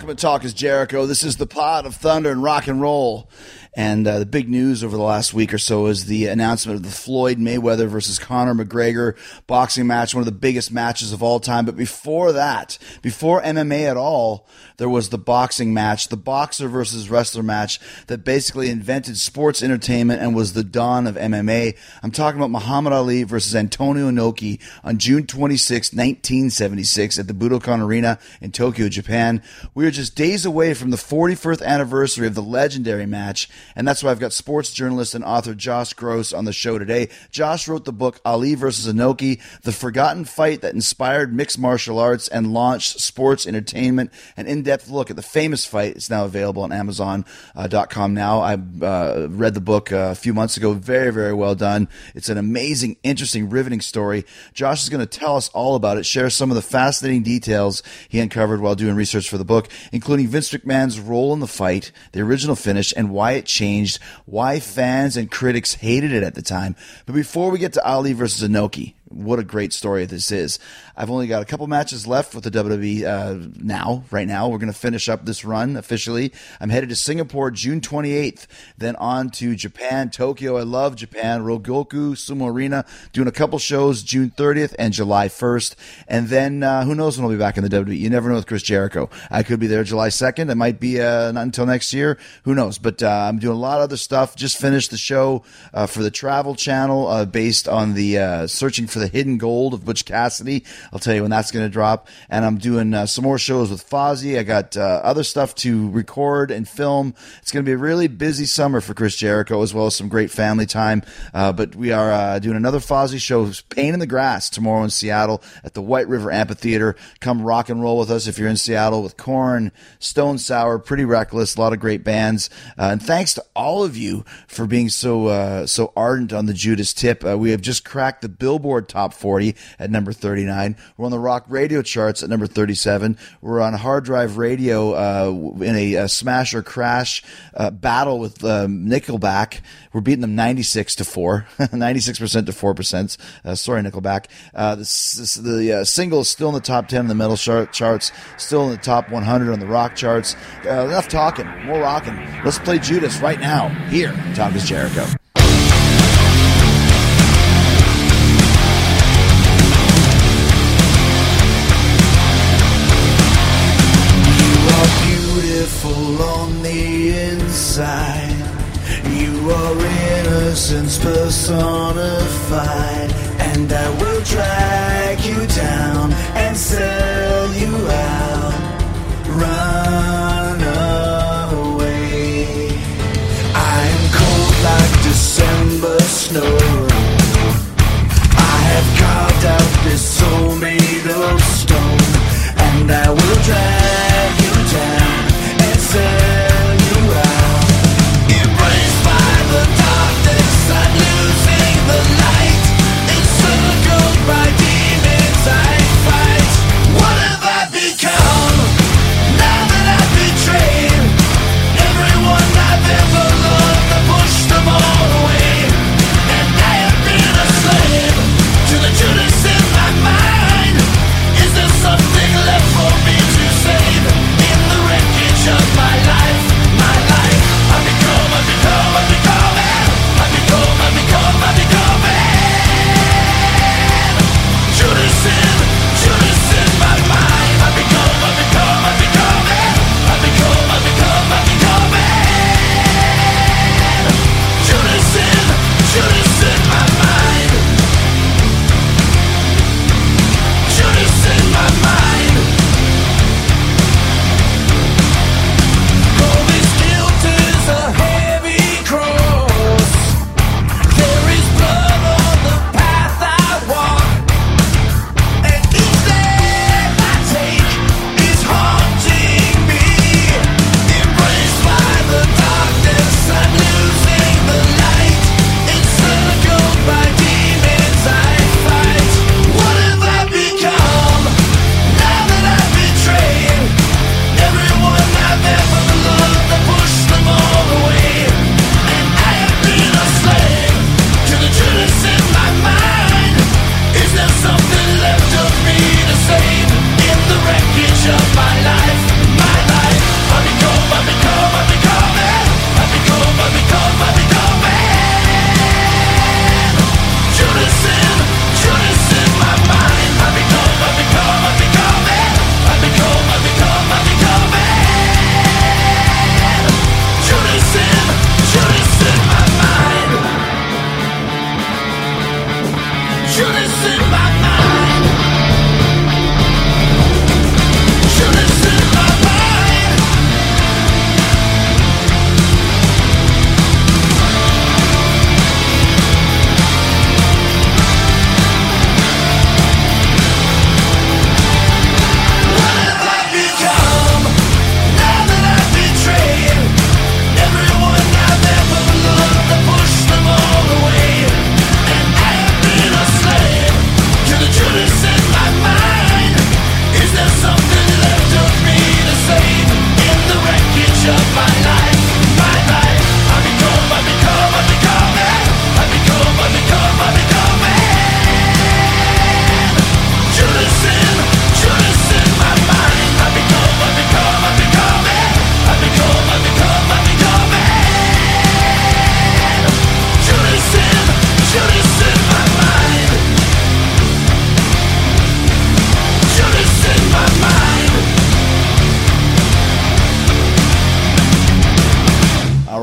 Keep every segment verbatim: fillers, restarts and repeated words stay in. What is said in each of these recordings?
Welcome to Talk is Jericho. This is the pod of thunder and rock and roll. And uh, the big news over the last week or so is the announcement of the Floyd Mayweather versus Conor McGregor boxing match, one of the biggest matches of all time. But before that, before M M A at all, there was the boxing match, the boxer versus wrestler match that basically invented sports entertainment and was the dawn of M M A. I'm talking about Muhammad Ali versus Antonio Inoki on June twenty-sixth, nineteen seventy-six at the Budokan Arena in Tokyo, Japan. We are just days away from the forty-first anniversary of the legendary match, and that's why I've got sports journalist and author Josh Gross on the show today. Josh wrote the book Ali versus Inoki, the forgotten fight that inspired mixed martial arts and launched sports entertainment. An in-depth look at the famous fight is now available on Amazon dot com now. I uh, read the book uh, a few months ago. Very, very well done. It's an amazing, interesting, riveting story. Josh is going to tell us all about it, share some of the fascinating details he uncovered while doing research for the book, including Vince McMahon's role in the fight, the original finish, and why it changed, why fans and critics hated it at the time. But before we get to Ali versus Inoki, what a great story this is. I've only got a couple matches left with the W W E uh, now, right now. We're going to finish up this run officially. I'm headed to Singapore June twenty-eighth, then on to Japan, Tokyo. I love Japan. Ryogoku Sumo Arena, doing a couple shows June thirtieth and July first. And then uh, who knows when I'll be back in the W W E. You never know with Chris Jericho. I could be there July second. It might be uh, not until next year. Who knows? But uh, I'm doing a lot of other stuff. Just finished the show uh, for the Travel Channel uh, based on the uh, Searching for the Hidden Gold of Butch Cassidy. I'll tell you when that's going to drop. And I'm doing uh, some more shows with Fozzy. I got uh, other stuff to record and film. It's going to be a really busy summer for Chris Jericho, as well as some great family time. Uh, but we are uh, doing another Fozzy show, Pain in the Grass, tomorrow in Seattle at the White River Amphitheater. Come rock and roll with us if you're in Seattle, with Korn, Stone Sour, Pretty Reckless, a lot of great bands. Uh, and thanks to all of you for being so uh, so ardent on the Judas Tip. Uh, we have just cracked the Billboard Top forty at number thirty-nine. We're on the rock radio charts at number thirty-seven. We're on Hard Drive Radio uh, in a, a smash or crash uh, battle with um, Nickelback. We're beating them ninety-six to four, ninety-six percent to four percent. Uh, sorry, Nickelback. Uh, this, this, the uh, single is still in the top ten in the metal chart, charts, still in the top one hundred on the rock charts. Uh, enough talking, more rocking. Let's play Judas right now here on Talk is Jericho. Beautiful on the inside, you are innocence personified, and I will drag you down and sell you out. Run away. I am cold like December snow. I have carved out this soul made of stone, and I will drag you down and sell you out. Embraced by the darkness, I'm losing the light. Encircled by demons I fight. What have I become?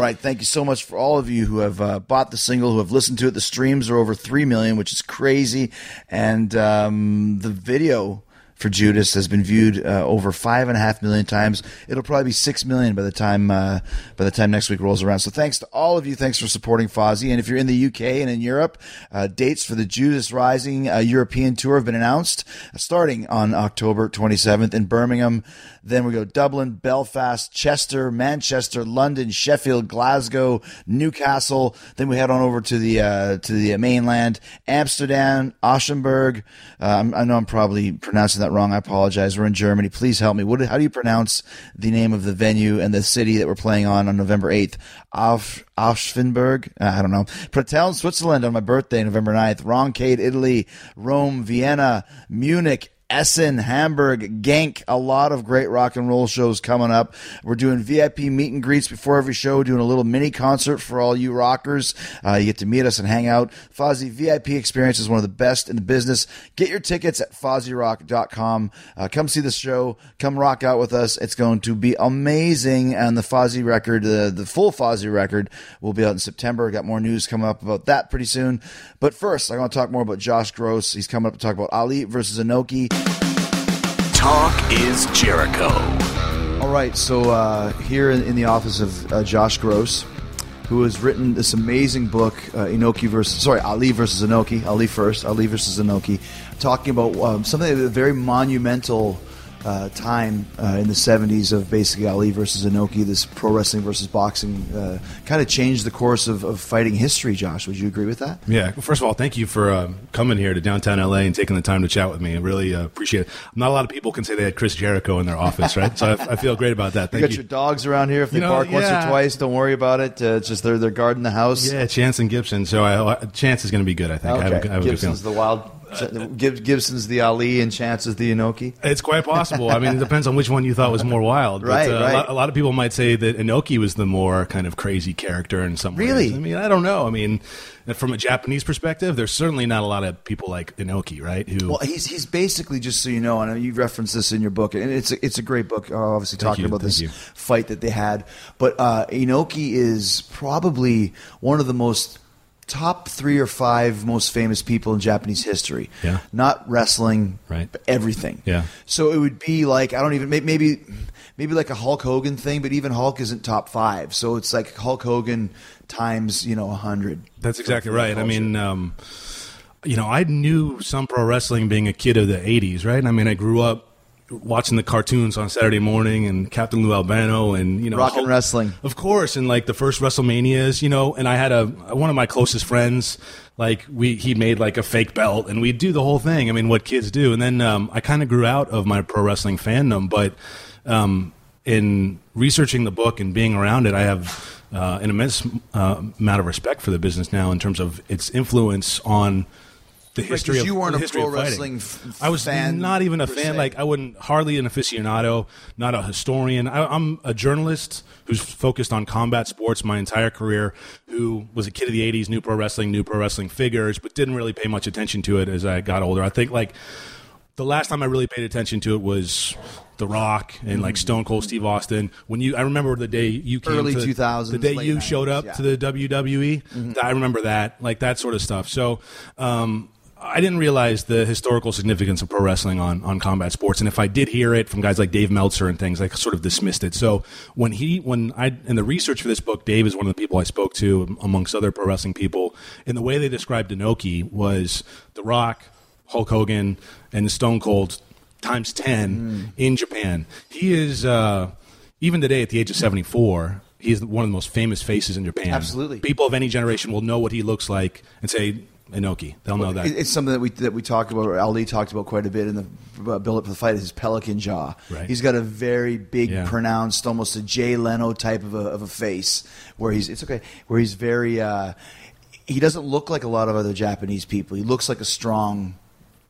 right. Thank you so much for all of you who have uh, bought the single, who have listened to it. The streams are over three million, which is crazy. And um, the video for Judas has been viewed uh, over five and a half million times. It'll probably be six million by the time uh, by the time next week rolls around. So thanks to all of you. Thanks for supporting Fozzy. And if you're in the U K and in Europe, uh, dates for the Judas Rising uh, European tour have been announced, uh, starting on October twenty-seventh in Birmingham. Then we go Dublin, Belfast, Chester, Manchester, London, Sheffield, Glasgow, Newcastle. Then we head on over to the uh, to the mainland, Amsterdam, Aschaffenburg. Uh, I know I'm probably pronouncing that wrong. I apologize. We're in Germany. Please help me. What? How do you pronounce the name of the venue and the city that we're playing on on November eighth? Auf, Aschaffenburg? Uh, I don't know. Pratel, Switzerland on my birthday, November ninth. Roncade, Italy. Rome, Vienna, Munich, Essen, Hamburg, Genk, a lot of great rock and roll shows coming up. We're doing V I P meet and greets before every show, doing a little mini concert for all you rockers. Uh, you get to meet us and hang out. Fozzy V I P experience is one of the best in the business. Get your tickets at fozzy rock dot com. Uh, come see the show. Come rock out with us. It's going to be amazing. And the Fozzy record, uh, the full Fozzy record, will be out in September. Got more news coming up about that pretty soon. But first, I want to talk more about Josh Gross. He's coming up to talk about Ali versus Inoki. Talk is Jericho. All right, so uh, here in, in the office of uh, Josh Gross, who has written this amazing book, uh, Inoki versus sorry Ali versus Inoki, Ali first, Ali versus Inoki, talking about um, something a very monumental uh, time uh, in the seventies of basically Ali versus Inoki. This pro wrestling versus boxing uh, kind of changed the course of, of fighting history. Josh, would you agree with that? Yeah. Well, first of all, thank you for uh, coming here to downtown L A and taking the time to chat with me. I really uh, appreciate it. Not a lot of people can say they had Chris Jericho in their office, right? So I, I feel great about that. Thank you got you. your dogs around here. If they You know, bark once yeah. or twice, don't worry about it. Uh, it's just they're they're guarding the house. Yeah, Chance and Gibson. So I, Chance is going to be good, I think. Okay. I have a, I have a good feeling. Gibson's the wild. Gib- Gibson's the Ali and Chance is the Inoki. It's quite possible. I mean, it depends on which one you thought was more wild. But, Right, uh, right. A, lot, a lot of people might say that Inoki was the more kind of crazy character in some ways. Really? I mean, I don't know. I mean, from a Japanese perspective, there's certainly not a lot of people like Inoki, right? Who? Well, he's he's basically, just so you know, and you reference this in your book, and it's a, it's a great book, uh, obviously Thank talking you, about thank this you. fight that they had. But uh, Inoki is probably one of the most top three or five most famous people in Japanese history. Yeah. Not wrestling, Right. but everything. Yeah. So it would be like, I don't even, may- maybe maybe like a Hulk Hogan thing, but even Hulk isn't top five. So it's like Hulk Hogan times, you know, a hundred. That's exactly for the right. I culture. mean, um, you know, I knew some pro wrestling being a kid of the eighties, right? I mean, I grew up watching the cartoons on Saturday morning and Captain Lou Albano and, you know, Rock and Hulk- wrestling. Of course, and like the first WrestleManias, you know, and I had a one of my closest friends, like we he made like a fake belt and we'd do the whole thing. I mean, what kids do. And then um, I kind of grew out of my pro wrestling fandom, but um, in researching the book and being around it, I have uh, an immense uh, amount of respect for the business now in terms of its influence on the history 'cause of you weren't the a history pro of fighting. wrestling f- I was fan not even a per fan. se. Like I wouldn't hardly an aficionado, not a historian. I, I'm a journalist who's focused on combat sports my entire career. Who was a kid of the eighties, knew pro wrestling, knew pro wrestling figures, but didn't really pay much attention to it as I got older. I think like the last time I really paid attention to it was The Rock and like Stone Cold Steve Austin. When you, I remember the day you came Early to two thousands, the day late you showed up nineties, to yeah. the W W E. I remember that, like that sort of stuff. So. Um, I didn't realize the historical significance of pro wrestling on, on combat sports, and if I did hear it from guys like Dave Meltzer and things, I sort of dismissed it. So when he, when I, in the research for this book, Dave is one of the people I spoke to amongst other pro wrestling people, and the way they described Inoki was The Rock, Hulk Hogan, and Stone Cold times ten mm. in Japan. He is uh, even today at the age of seventy-four. He is one of the most famous faces in Japan. Absolutely, people of any generation will know what he looks like and say. Inoki, they'll know that. It's something that we that we talked about, or Ali talked about quite a bit in the uh, build up to the fight. Is his pelican jaw? Right. He's got a very big, Yeah. pronounced, almost a Jay Leno type of a, of a face, where he's it's okay, where he's very. Uh, he doesn't look like a lot of other Japanese people. He looks like a strong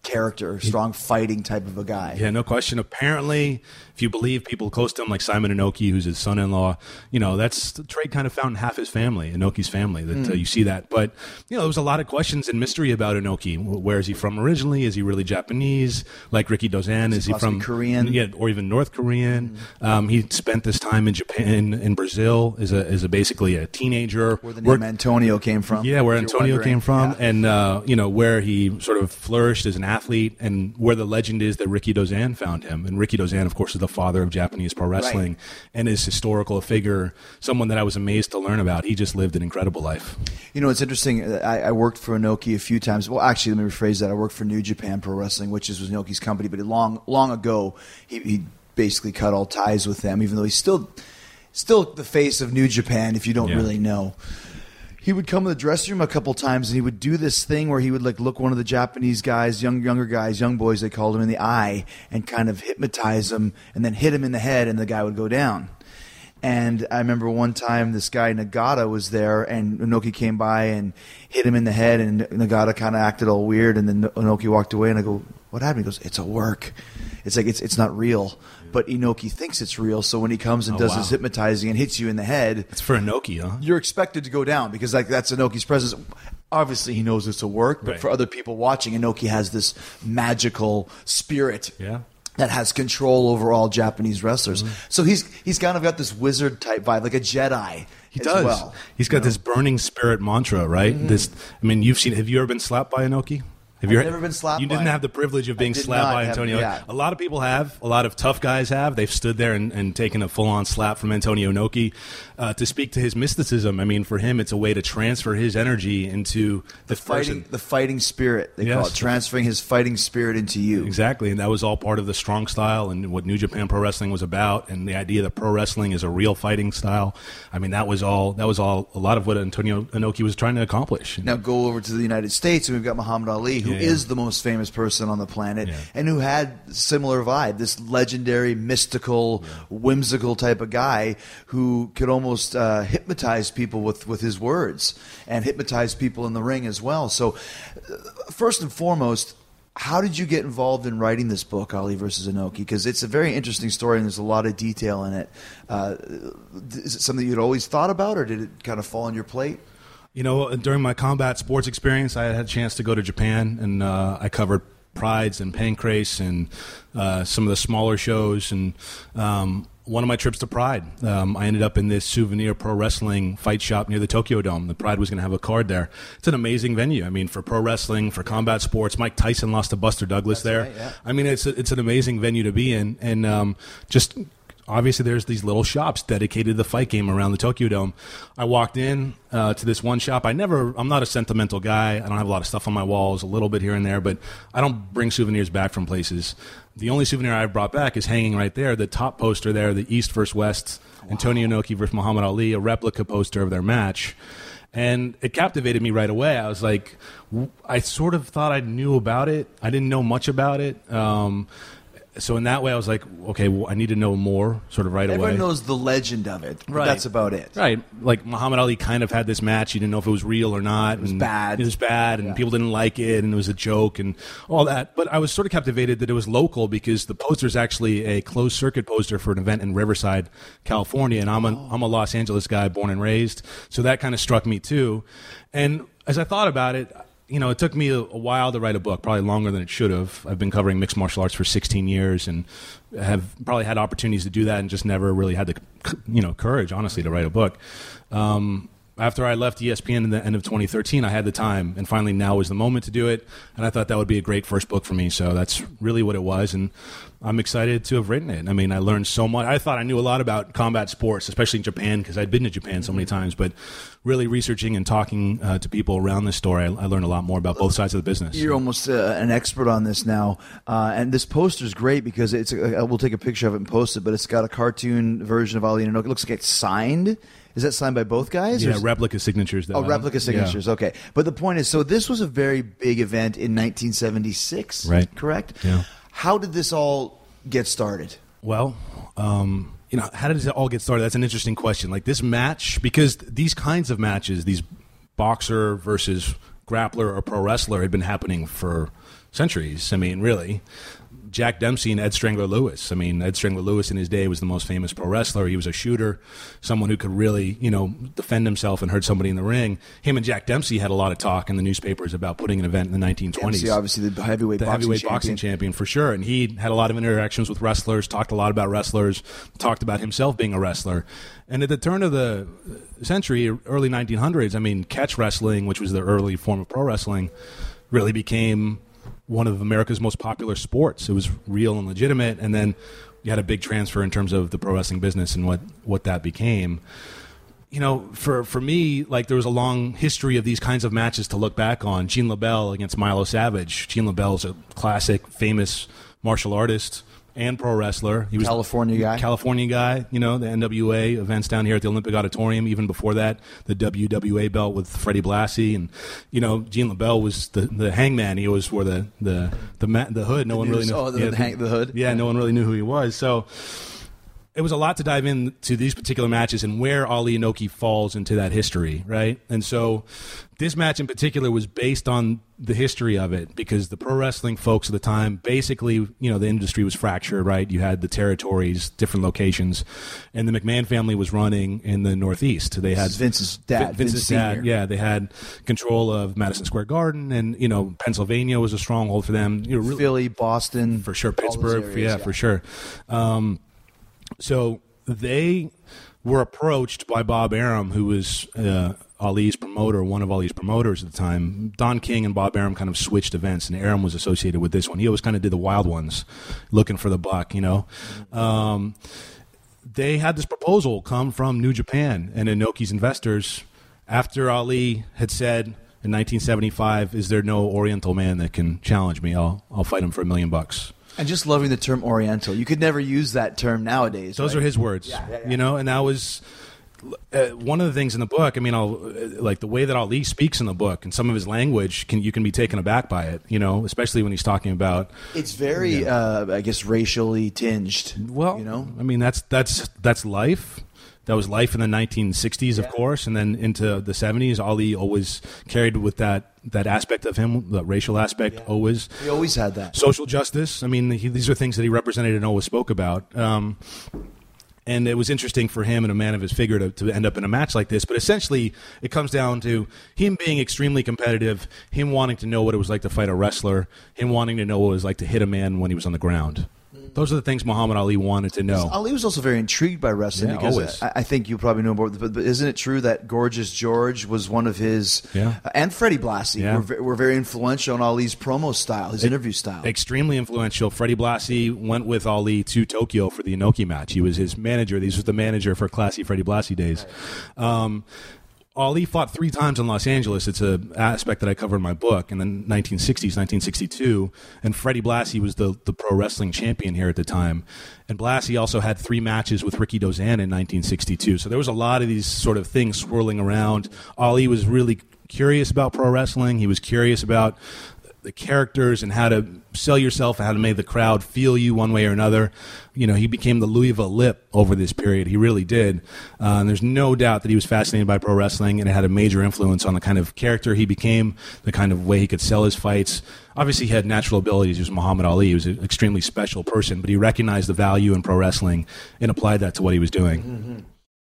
character, strong fighting type of a guy. Yeah, no question. Apparently, if you believe people close to him, like Simon Inoki, who's his son-in-law, you know, that's the trade kind of found in half his family, Inoki's family, that mm. uh, you see that. But, you know, there was a lot of questions and mystery about Inoki. Where is he from originally? Is he really Japanese? Like Ricky Dozan, is, is he, he from Korean? Yeah, or even North Korean. Mm. Um, he spent this time in Japan, in Brazil, as a, as a basically a teenager. Where the name where, Antonio came from. Yeah, where Antonio wondering. came from. Yeah. And, uh, you know, where he sort of flourished as an athlete, and where the legend is that Ricky Dozan found him. And Ricky Dozan, of course, is the father of Japanese pro wrestling, right. and is historical figure, someone that I was amazed to learn about. He just lived an incredible life. You know, it's interesting. I, I worked for Inoki a few times. Well, actually, let me rephrase that. I worked for New Japan Pro Wrestling, which is was Inoki's company, but long, long ago, he, he basically cut all ties with them, even though he's still, still the face of New Japan, if you don't yeah. really know. He would come in the dressing room a couple times, and he would do this thing where he would like look one of the Japanese guys, young younger guys, young boys, they called him, in the eye, and kind of hypnotize him, and then hit him in the head, and the guy would go down. And I remember one time this guy Nagata was there, and Inoki came by and hit him in the head, and Nagata kind of acted all weird, and then Inoki walked away, and I go, "What happened?" He goes, "It's a work. It's like it's it's not real." But Inoki thinks it's real, so when he comes and oh, does wow. his hypnotizing and hits you in the head, it's for Inoki, huh? You're expected to go down because like that's Inoki's presence. Obviously, he knows it's a work, but right. for other people watching, Inoki has this magical spirit. Yeah. That has control over all Japanese wrestlers. Mm-hmm. So he's he's kind of got this wizard type vibe, like a Jedi. He as does. Well, he's got know? this burning spirit mantra, right? Mm-hmm. This, I mean, you've seen. Have you ever been slapped by Inoki? Have I've you never been slapped You by didn't him. have the privilege of being slapped by Antonio. Have, yeah. A lot of people have. A lot of tough guys have. They've stood there and, and taken a full-on slap from Antonio Inoki uh, to speak to his mysticism. I mean, for him, it's a way to transfer his energy into the, the fighting, person. the fighting spirit. They yes. call it transferring his fighting spirit into you. Exactly, and that was all part of the strong style and what New Japan Pro Wrestling was about, and the idea that pro wrestling is a real fighting style. I mean, that was all. That was all. A lot of what Antonio Inoki was trying to accomplish. Now go over to the United States, and we've got Muhammad Ali, who yeah, yeah. is the most famous person on the planet, yeah. and who had similar vibe, this legendary, mystical, yeah. whimsical type of guy who could almost uh, hypnotize people with, with his words and hypnotize people in the ring as well. So uh, first and foremost, how did you get involved in writing this book, Ali versus Inoki? Because it's a very interesting story and there's a lot of detail in it. Uh, is it something you'd always thought about, or did it kind of fall on your plate? You know, during my combat sports experience, I had a chance to go to Japan, and uh, I covered Prides and Pancrase and uh, some of the smaller shows. And um, one of my trips to Pride, um, I ended up in this souvenir pro wrestling fight shop near the Tokyo Dome. The Pride was going to have a card there. It's an amazing venue. I mean, for pro wrestling, for combat sports. Mike Tyson lost to Buster Douglas That's there. Right, yeah. I mean, it's a, it's an amazing venue to be in, and um, just. Obviously, there's these little shops dedicated to the fight game around the Tokyo Dome. I walked in uh, to this one shop. I never, I'm not a sentimental guy. I don't have a lot of stuff on my walls, a little bit here and there, but I don't bring souvenirs back from places. The only souvenir I've brought back is hanging right there, the top poster there, the East versus West, wow. Antonio Inoki versus Muhammad Ali, a replica poster of their match. And it captivated me right away. I was like, I sort of thought I knew about it. I didn't know much about it. Um, So in that way, I was like, okay, well, I need to know more sort of right Everyone away. Everyone knows the legend of it, but right. that's about it. Right. Like Muhammad Ali kind of had this match. You didn't know if it was real or not. It was and bad. It was bad, and yeah. people didn't like it, and it was a joke and all that. But I was sort of captivated that it was local because the poster is actually a closed-circuit poster for an event in Riverside, California, and I'm a, oh. I'm a Los Angeles guy, born and raised. So that kind of struck me too. And as I thought about it, you know, it took me a, a while to write a book, probably longer than it should have. I've been covering mixed martial arts for sixteen years and have probably had opportunities to do that and just never really had the, you know, courage, honestly, to write a book. Um, after I left E S P N in the end of twenty thirteen, I had the time, and finally now was the moment to do it, and I thought that would be a great first book for me, so that's really what it was, and I'm excited to have written it. I mean, I learned so much. I thought I knew a lot about combat sports, especially in Japan, because I'd been to Japan so many times, but really researching and talking uh, to people around this story, I, I learned a lot more about both sides of the business. You're almost uh, an expert on this now, uh, and this poster is great because it's. A, we'll take a picture of it and post it, but it's got a cartoon version of Ali and Inoki. It looks like it's signed. Is that signed by both guys? Yeah, replica signatures. Though. Oh, replica signatures. Yeah. Okay. But the point is, so this was a very big event in nineteen seventy-six, right? Correct? Yeah. How did this all get started? Well, um, you know, how did it all get started? That's an interesting question. Like this match, because these kinds of matches, these boxer versus grappler or pro wrestler had been happening for centuries. I mean, really. Jack Dempsey and Ed Strangler Lewis. I mean, Ed Strangler Lewis in his day was the most famous pro wrestler. He was a shooter, someone who could really, you know, defend himself and hurt somebody in the ring. Him and Jack Dempsey had a lot of talk in the newspapers about putting an event in the nineteen twenties. Dempsey, obviously the heavyweight, the boxing, heavyweight champion. boxing champion, for sure. And he had a lot of interactions with wrestlers, talked a lot about wrestlers, talked about himself being a wrestler. And at the turn of the century, early nineteen hundreds, I mean, catch wrestling, which was the early form of pro wrestling, really became one of America's most popular sports. It was real and legitimate, and then you had a big transfer in terms of the pro wrestling business and what, what that became. You know, for, for me, like, there was a long history of these kinds of matches to look back on. Gene LaBelle against Milo Savage. Gene LaBelle's a classic, famous martial artist and pro wrestler. He was California guy. California guy, you know, the N W A events down here at the Olympic Auditorium. Even before that, the W W A belt with Freddie Blassie. And, you know, Gene LaBelle was the, the hangman. He always wore the the the, ma- the hood. No The one news- really knew. oh, the- yeah, the hang- the hood? Yeah, no one really knew who he was. So it was a lot to dive into these particular matches and where Ali Inoki falls into that history, right? And so this match in particular was based on the history of it, because the pro wrestling folks at the time, basically, you know, the industry was fractured, right? You had the territories, different locations, and the McMahon family was running in the Northeast. They had This is Vince's dad, Vince's Vince dad, Senior yeah. They had control of Madison Square Garden, and, you know, Pennsylvania was a stronghold for them. You know, really, Philly, Boston, for sure, all those Pittsburgh, areas, yeah, for sure. Um, so they were approached by Bob Arum, who was uh, Ali's promoter, one of Ali's promoters at the time. Don King and Bob Arum kind of switched events, and Arum was associated with this one. He always kind of did the wild ones, looking for the buck, you know. Um, they had this proposal come from New Japan and Inoki's investors after Ali had said in nineteen seventy-five, "Is there no Oriental man that can challenge me? I'll I'll fight him for a million bucks." And just loving the term Oriental. You could never use that term nowadays. Those right? are his words, Yeah, yeah, yeah. you know, and that was uh, one of the things in the book. I mean, I'll, uh, like the way that Ali speaks in the book and some of his language, can you can be taken aback by it, you know, especially when he's talking about. It's very, uh, I guess, racially tinged. Well, you know, I mean, that's that's that's life. That was life in the nineteen sixties, of course, and then into the seventies. Ali always carried with that that aspect of him, the racial aspect, always. he always had that. Social justice. I mean, he, these are things that he represented and always spoke about. Um, and it was interesting for him and a man of his figure to, to end up in a match like this. But essentially, it comes down to him being extremely competitive, him wanting to know what it was like to fight a wrestler, him wanting to know what it was like to hit a man when he was on the ground. Those are the things Muhammad Ali wanted to know. Ali was also very intrigued by wrestling Yeah, because always. I, I think you probably know about, but, but isn't it true that Gorgeous George was one of his, Yeah. uh, and Freddie Blassie Yeah. were, ve- were very influential in Ali's promo style, his interview style. Extremely influential. Freddie Blassie went with Ali to Tokyo for the Inoki match. He was his manager. He was the manager for classy Freddie Blassie days. Um, Ali fought three times in Los Angeles. It's an aspect that I cover in my book in the nineteen sixties, nineteen sixty-two. And Freddie Blassie was the, the pro wrestling champion here at the time. And Blassie also had three matches with Ricky Dozan in nineteen sixty-two. So there was a lot of these sort of things swirling around. Ali was really curious about pro wrestling. He was curious about the characters and how to sell yourself and how to make the crowd feel you one way or another. You know, he became the Louisville Lip over this period. He really did. Uh, and there's no doubt that he was fascinated by pro wrestling, and it had a major influence on the kind of character he became, the kind of way he could sell his fights. Obviously, he had natural abilities. He was Muhammad Ali. He was an extremely special person, but he recognized the value in pro wrestling and applied that to what he was doing.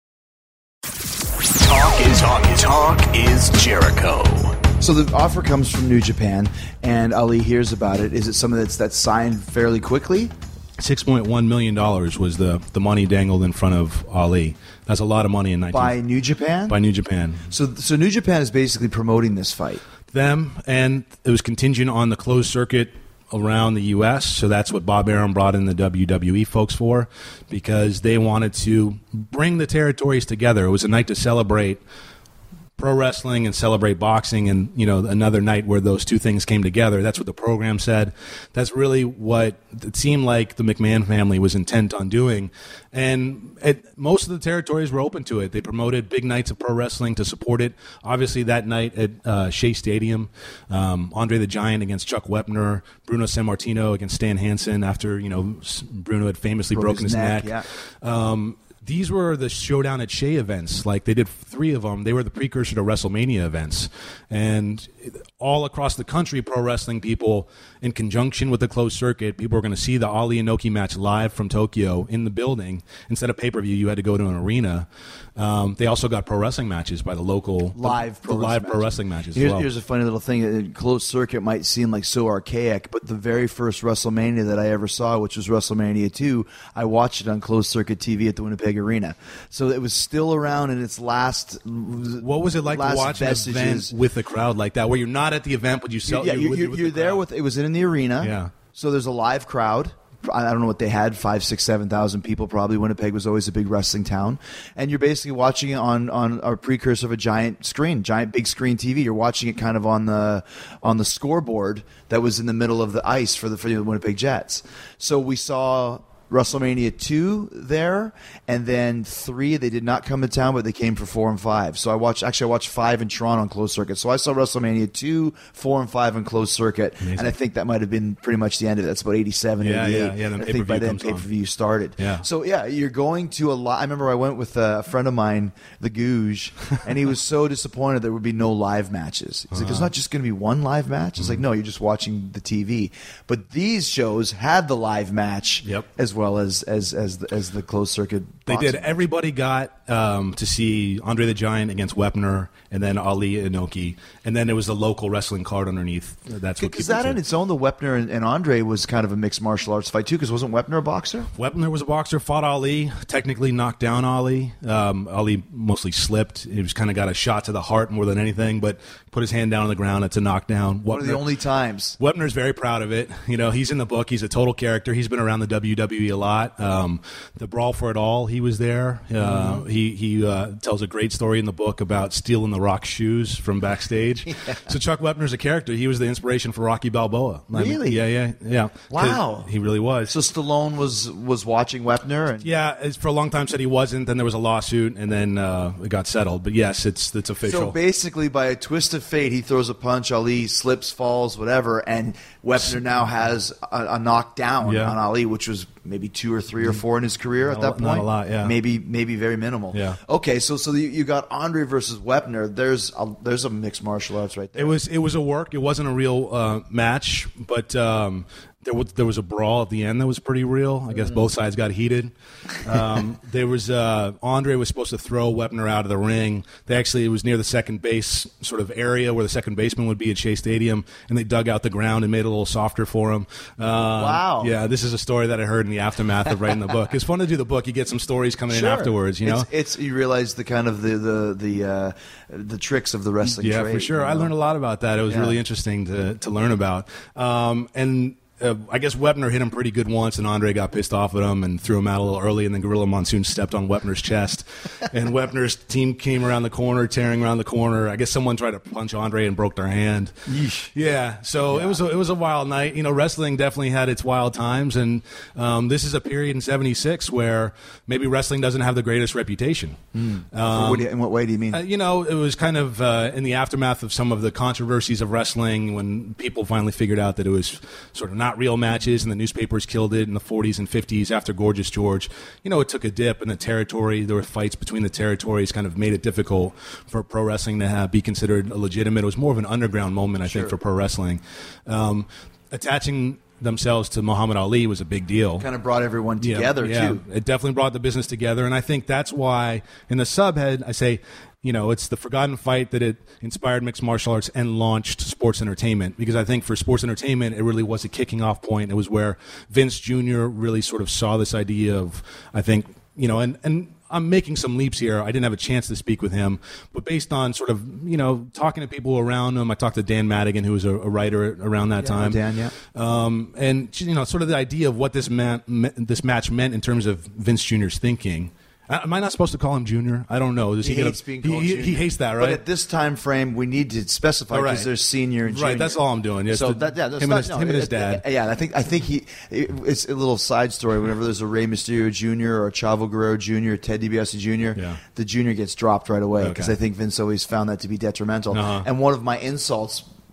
Mm-hmm. Talk is talk is talk is Jericho. So the offer comes from New Japan, and Ali hears about it. Is it something that's that's signed fairly quickly? six point one million dollars was the, the money dangled in front of Ali. That's a lot of money in nineteen By New Japan? by New Japan. So, so New Japan is basically promoting this fight. Them, and it was contingent on the closed circuit around the U S, so that's what Bob Arum brought in the W W E folks for, because they wanted to bring the territories together. It was a night to celebrate pro wrestling and celebrate boxing, and, you know, another night where those two things came together. That's what the program said. That's really what it seemed like the McMahon family was intent on doing. And it, most of the territories were open to it. They promoted big nights of pro wrestling to support it. Obviously, that night at uh, Shea Stadium, um, Andre the Giant against Chuck Wepner, Bruno Sammartino against Stan Hansen after, you know, Bruno had famously Broke broken his his neck, neck. yeah. Um, these were the Showdown at Shea events. Like, they did three of them. They were the precursor to WrestleMania events. And all across the country, pro wrestling people, in conjunction with the closed circuit, people were going to see the Ali Inoki match live from Tokyo in the building. Instead of pay-per-view, you had to go to an arena. Um, they also got pro wrestling matches by the local live pro the, the live pro wrestling matches. Here's, as well. here's a funny little thing. A closed circuit might seem like so archaic, but the very first WrestleMania that I ever saw, which was WrestleMania two, I watched it on closed circuit T V at the Winnipeg Arena. So it was still around in its last. What was it like to watch vestiges. an event with a crowd like that, where you're not at the event, but you sell? Yeah, you're, you're, with, you're, with you're the there crowd. with. It was in the arena. Yeah. So there's a live crowd. I don't know what they had, five, six, seven thousand people probably. Winnipeg was always a big wrestling town. And you're basically watching it on, on a precursor of a giant screen, giant big screen T V. You're watching it kind of on the on the scoreboard that was in the middle of the ice for the, for the Winnipeg Jets. So we saw WrestleMania two there, and then three, they did not come to town, but they came for four and five. So I watched, actually I watched five in Toronto on closed circuit. So I saw WrestleMania two, four and five on closed circuit. Amazing. And I think that might have been pretty much the end of it. That's about eighty-seven, Yeah, eighty-eight. yeah, yeah, then I think by pay-per-view then comes on. pay-per-view started. Yeah. So yeah, you're going to a lot. I remember I went with a friend of mine, the Googe, and he was so disappointed there would be no live matches. He's like, there's not just going to be one live match? It's like, no, you're just watching the T V. But these shows had the live match Yep. as well as as as the, as the closed circuit. They boxing did. Everybody got um, to see Andre the Giant against Wepner, and then Ali Inoki, and then there was the local wrestling card underneath. That's what Because people that did. on its own, the Wepner and, and Andre was kind of a mixed martial arts fight too. Because wasn't Wepner a boxer? Wepner was a boxer, fought Ali, technically knocked down Ali. Um, Ali mostly slipped. He was kind of got a shot to the heart more than anything, but put his hand down on the ground. It's a knockdown. One of the only times. Wepner's very proud of it. You know, he's in the book. He's a total character. He's been around the W W E a lot. Um, the Brawl for It All, he was there. Uh, mm-hmm. He he uh, tells a great story in the book about stealing the Rock's shoes from backstage. Yeah. So Chuck Wepner's a character. He was the inspiration for Rocky Balboa. I mean, Really? yeah, yeah, yeah. Wow. He really was. So Stallone was was watching Wepner, and Yeah, it's, for a long time said he wasn't. Then there was a lawsuit, and then uh, it got settled. But yes, it's it's official. so basically, by a twist of fate, he throws a punch. Ali slips, falls, whatever, and Wepner now has a, a knockdown Yeah. on Ali, which was maybe two or three or four in his career at Not a- that point. not a lot, yeah. Maybe maybe very minimal. Yeah. Okay, so so you, you got Andre versus Wepner. There's a, there's a mixed martial arts right there. It was it was a work. It wasn't a real uh, match, but um, there was there was a brawl at the end that was pretty real. I guess both sides got heated. Um, there was uh, Andre was supposed to throw Wepner out of the ring. They actually it was near the second base sort of area where the second baseman would be at Shea Stadium, and they dug out the ground and made it a little softer for him. Um, Wow. Yeah, this is a story that I heard in the aftermath of writing the book. It's fun to do the book. You get some stories coming Sure. in afterwards. You know, it's, it's you realize the kind of the the the uh, the tricks of the wrestling yeah, trade. for sure. you I know? learned a lot about that. It was Yeah. really interesting to to learn about. Um, and uh, I guess Wepner hit him pretty good once, and Andre got pissed off at him and threw him out a little early, and then Gorilla Monsoon stepped on Wepner's chest. And Wepner's team came around the corner, tearing around the corner. I guess someone tried to punch Andre and broke their hand. Yeesh. Yeah, so it was a, it was a wild night. You know, wrestling definitely had its wild times, and um, this is a period in seventy-six where maybe wrestling doesn't have the greatest reputation. Um, What do you- in what way do you mean? uh, you know, it was kind of uh, in the aftermath of some of the controversies of wrestling when people finally figured out that it was sort of not real matches, and the newspapers killed it in the forties and fifties after Gorgeous George. You know, it took a dip in the territory. There were fights between the territories, kind of made it difficult for pro wrestling to have, be considered legitimate. It was more of an underground moment, I think, for pro wrestling. Um, attaching themselves to Muhammad Ali was a big deal. Kind of brought everyone Yeah, together yeah. too. It definitely brought the business together, and I think that's why in the subhead I say, you know, it's the forgotten fight that it inspired mixed martial arts and launched sports entertainment. Because I think for sports entertainment, it really was a kicking off point. It was where Vince Junior really sort of saw this idea of, I think, you know, and and. I'm making some leaps here. I didn't have a chance to speak with him, but based on sort of, you know, talking to people around him, I talked to Dan Madigan, who was a, a writer around that Yeah, time. Dan, yeah. Um, and, you know, sort of the idea of what this, ma- me- this match meant in terms of Vince Junior's thinking. Uh, Am I not supposed to call him Junior? I don't know. Does He get hates a, being he, called he, junior. he hates that, But right? at this time frame, we need to specify Oh, because right. there's senior and junior. Right, that's all I'm doing. Yes, So the- that, yeah, that's him, not, and his, no, him and his it- dad. Yeah, and I think I think he. It, it's a little side story. Whenever there's a Rey Mysterio Junior or a Chavo Guerrero Junior, Ted DiBiase Junior, Yeah. the Junior gets dropped right away because Okay. I think Vince always found that to be detrimental. Uh-huh. And one of my insults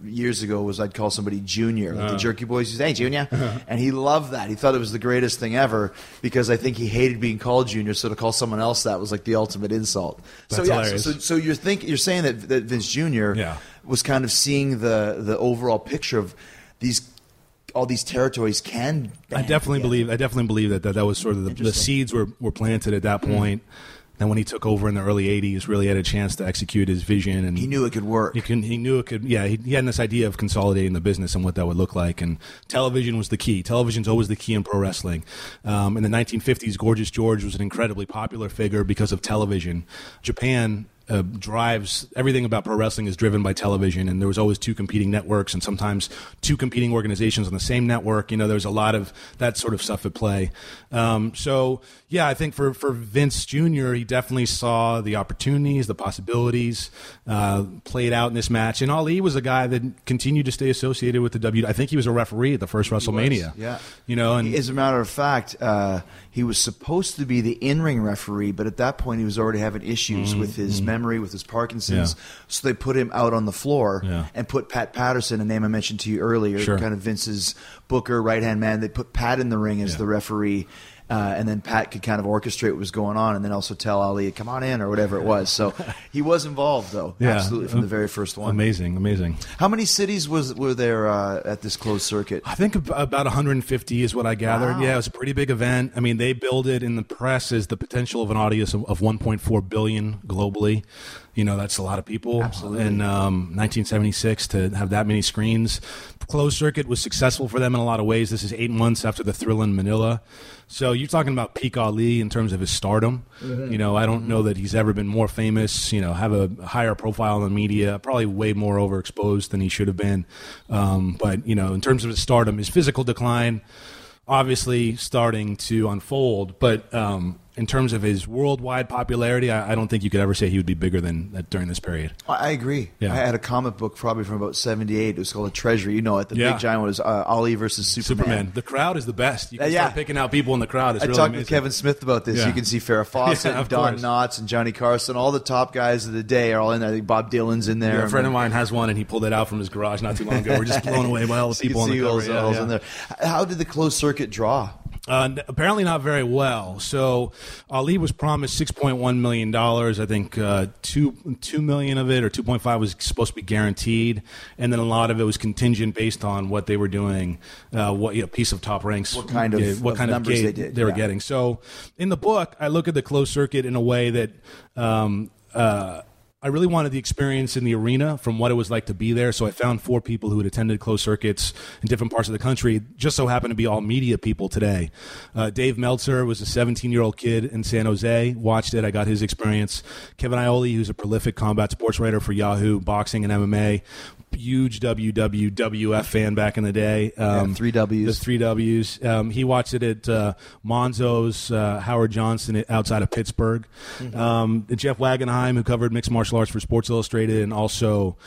years ago was I'd call somebody Junior. Like the Jerky Boys used to say, "Hey, Junior," and he loved that. He thought it was the greatest thing ever because I think he hated being called Junior. So to call someone else that was like the ultimate insult. That's so yeah, hilarious. so, so you're think you're saying that, that Vince Junior Yeah. was kind of seeing the the overall picture of these. All these territories can. I definitely together. believe. I definitely believe that that, that was sort of the, the Interesting. seeds were, were planted at that point. Then when he took over in the early eighties, really had a chance to execute his vision, and He knew it could work. He, can, he knew it could. Yeah, he, he had this idea of consolidating the business and what that would look like. And television was the key. Television's always the key in pro wrestling. Um, in the nineteen fifties, Gorgeous George was an incredibly popular figure because of television. Japan. Uh, drives everything about pro wrestling is driven by television, and there was always two competing networks and sometimes two competing organizations on the same network. You know, there's a lot of that sort of stuff at play. Um, so yeah, I think for, for Vince Junior, he definitely saw the opportunities, the possibilities uh, played out in this match. And Ali was a guy that continued to stay associated with the W. I think he was a referee at the first WrestleMania. Yeah, you know, and as a matter of fact, uh, he was supposed to be the in-ring referee, but at that point he was already having issues Mm-hmm. with his memory, with his Parkinson's. Yeah. So they put him out on the floor Yeah. and put Pat Patterson, a name I mentioned to you earlier, Sure. kind of Vince's booker, right-hand man. They put Pat in the ring as Yeah. the referee. Uh, and then Pat could kind of orchestrate what was going on, and then also tell Ali, "Come on in," or whatever it was. So he was involved, though, Yeah. absolutely from the very first one. amazing, amazing. How many cities was were there uh, at this closed circuit? I think ab- about one hundred fifty is what I gathered. Wow. Yeah, it was a pretty big event. I mean, they billed it in the press as the potential of an audience of, of one point four billion globally. You know, that's a lot of people. Absolutely. In um, nineteen seventy-six, to have that many screens. Closed circuit was successful for them in a lot of ways. This is eight months after the Thrill in Manila. So you're talking about peak Ali in terms of his stardom. Mm-hmm. You know, I don't know that he's ever been more famous, you know, have a higher profile in the media, probably way more overexposed than he should have been. Um, but, you know, in terms of his stardom, his physical decline, obviously starting to unfold. But um, in terms of his worldwide popularity, I, I don't think you could ever say he would be bigger than that during this period. I I agree. Yeah. I had a comic book probably from about seventy-eight. It was called A Treasury. You know it. The Yeah. big giant one was uh, Ali versus Superman. Superman. The crowd is the best. You can Uh, yeah. start picking out people in the crowd. It's I really talked amazing. with Kevin Smith about this. Yeah. You can see Farrah Fawcett, Yeah, of Don course. Knotts, and Johnny Carson. All the top guys of the day are all in there. I think Bob Dylan's in there. Yeah, a friend of mine has one, and he pulled it out from his garage not too long ago. We're just blown away by all the So you people can on see the all cover. those Yeah, holes yeah. in there. How did the closed circuit draw? Uh, n- apparently not very well. So Ali was promised six point one million dollars. I think uh, two two million of it, or two point five, was supposed to be guaranteed, and then a lot of it was contingent based on what they were doing, uh, what you know, piece of top ranks, What kind of- yeah, what of kind of numbers gate they did, were yeah. getting. So in the book, I look at the closed circuit in a way that. Um, uh, I really wanted the experience in the arena from what it was like to be there. So I found four people who had attended closed circuits in different parts of the country. Just so happened to be all media people today. Uh, Dave Meltzer was a seventeen-year-old kid in San Jose. Watched it. I got his experience. Kevin Ioli, who's a prolific combat sports writer for Yahoo, boxing and M M A. Huge W W W F fan back in the day. Um, three Ws. The three Ws. Um, he watched it at uh, Monzo's, uh, Howard Johnson outside of Pittsburgh. Mm-hmm. Um, Jeff Wagenheim, who covered mixed martial arts for Sports Illustrated and also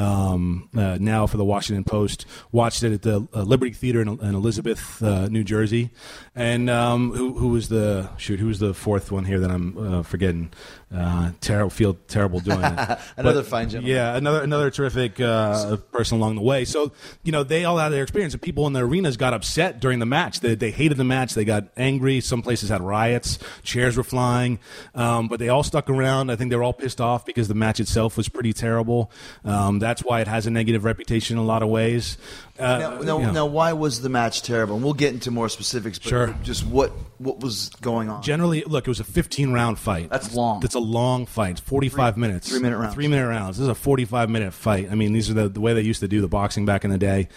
um, uh, now for the Washington Post, watched it at the uh, Liberty Theater in, in Elizabeth, uh, New Jersey. And um, who, who was the shoot? Who was the fourth one here that I'm uh, forgetting? Uh, terrible, feel terrible doing it. Another But, fine gentleman. Yeah, another another terrific uh, person along the way. So you know they all had their experience, and people in the arenas got upset during the match. They they hated the match. They got angry. Some places had riots. Chairs were flying, um, but they all stuck around. I think they were all pissed off because the match itself was pretty terrible. Um, that's why it has a negative reputation in a lot of ways. Uh, Now, now, you know. now, why was the match terrible? And we'll get into more specifics, but Sure. just what what was going on? Generally, look, it was a fifteen round fight. That's long. That's a long fight. forty-five Three- minutes. three-minute rounds. Three minute rounds. This is a forty-five minute fight. I mean, these are the, the way they used to do the boxing back in the day.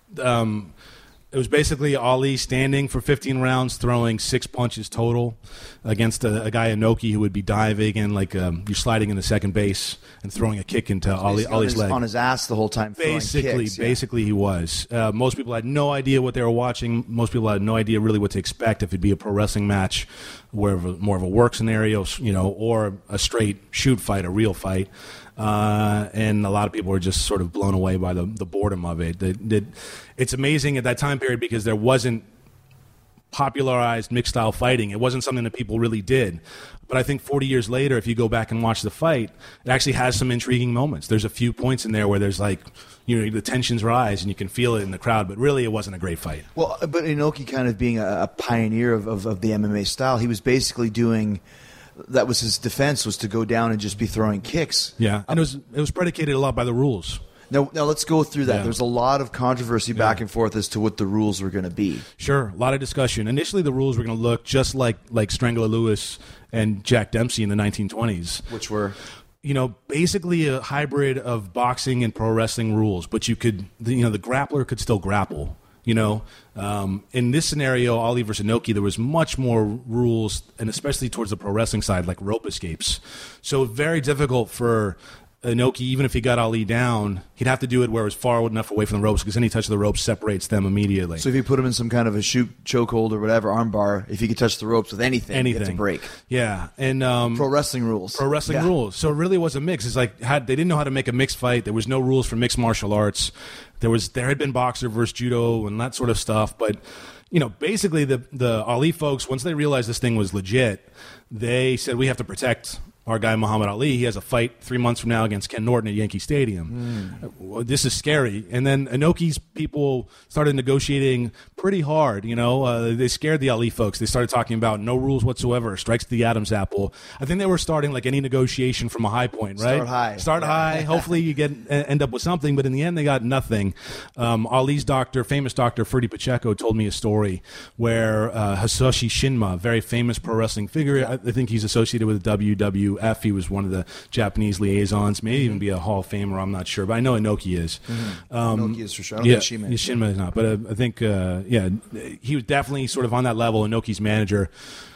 Um, it was basically Ali standing for fifteen rounds, throwing six punches total against a, a guy, Inoki, who would be diving and like um, you're sliding into second base and throwing a kick into Ali, Basically on Ali's his, leg. on his ass the whole time. throwing Basically, kicks, yeah. basically he was. Uh, most people had no idea what they were watching. Most people had no idea really what to expect if it'd be a pro wrestling match, where more of a work scenario, you know, or a straight shoot fight, a real fight. Uh, and a lot of people were just sort of blown away by the, the boredom of it. That, that it's amazing at that time period because there wasn't popularized mixed style fighting. It wasn't something that people really did. But I think forty years later, if you go back and watch the fight, it actually has some intriguing moments. There's a few points in there where there's like, you know, the tensions rise and you can feel it in the crowd, but really it wasn't a great fight. Well, but Inoki kind of being a, a pioneer of, of, of the M M A style, he was basically doing, that was his defense, was to go down and just be throwing kicks. Yeah, and it was, it was predicated a lot by the rules. Now, now let's go through that. Yeah. There's a lot of controversy back yeah. and forth as to what the rules were going to be. Sure, a lot of discussion. Initially, the rules were going to look just like like Strangler Lewis and Jack Dempsey in the nineteen twenties. Which were? You know, basically a hybrid of boxing and pro wrestling rules, but you could, you know, the grappler could still grapple. You know, um, in this scenario, Ali versus Inoki, there was much more rules, and especially towards the pro wrestling side, like rope escapes. So very difficult for Inoki, even if he got Ali down, he'd have to do it where it was far enough away from the ropes, because any touch of the ropes separates them immediately. So if you put him in some kind of a shoot chokehold or whatever, armbar, if he could touch the ropes with anything, anything. he gets a break. Yeah. And um, pro wrestling rules. Pro wrestling yeah. rules. So it really was a mix. It's like had, they didn't know how to make a mixed fight. There was no rules for mixed martial arts. There was there had been boxer versus judo and that sort of stuff, but you know, basically the the Ali folks, once they realized this thing was legit, they said we have to protect our guy Muhammad Ali. He has a fight three months from now against Ken Norton at Yankee Stadium. Mm. This is scary. And then Inoki's people started negotiating pretty hard. You know, uh, they scared the Ali folks. They started talking about no rules whatsoever, strikes to the Adam's apple. I think they were starting like any negotiation from a high point, right? Start high. Start high. Hopefully you get end up with something. But in the end, they got nothing. Um, Ali's doctor, famous doctor Ferdy Pacheco, told me a story where uh, Hisashi Shinma, very famous pro wrestling figure, I, I think he's associated with the W W F. He was one of the Japanese liaisons, maybe even be a Hall of Famer. I'm not sure, but I know Inoki is. Mm-hmm. Um, Inoki is for sure. I don't yeah, think Shinma. Shinma is not, but uh, I think uh, yeah, he was definitely sort of on that level. Inoki's manager.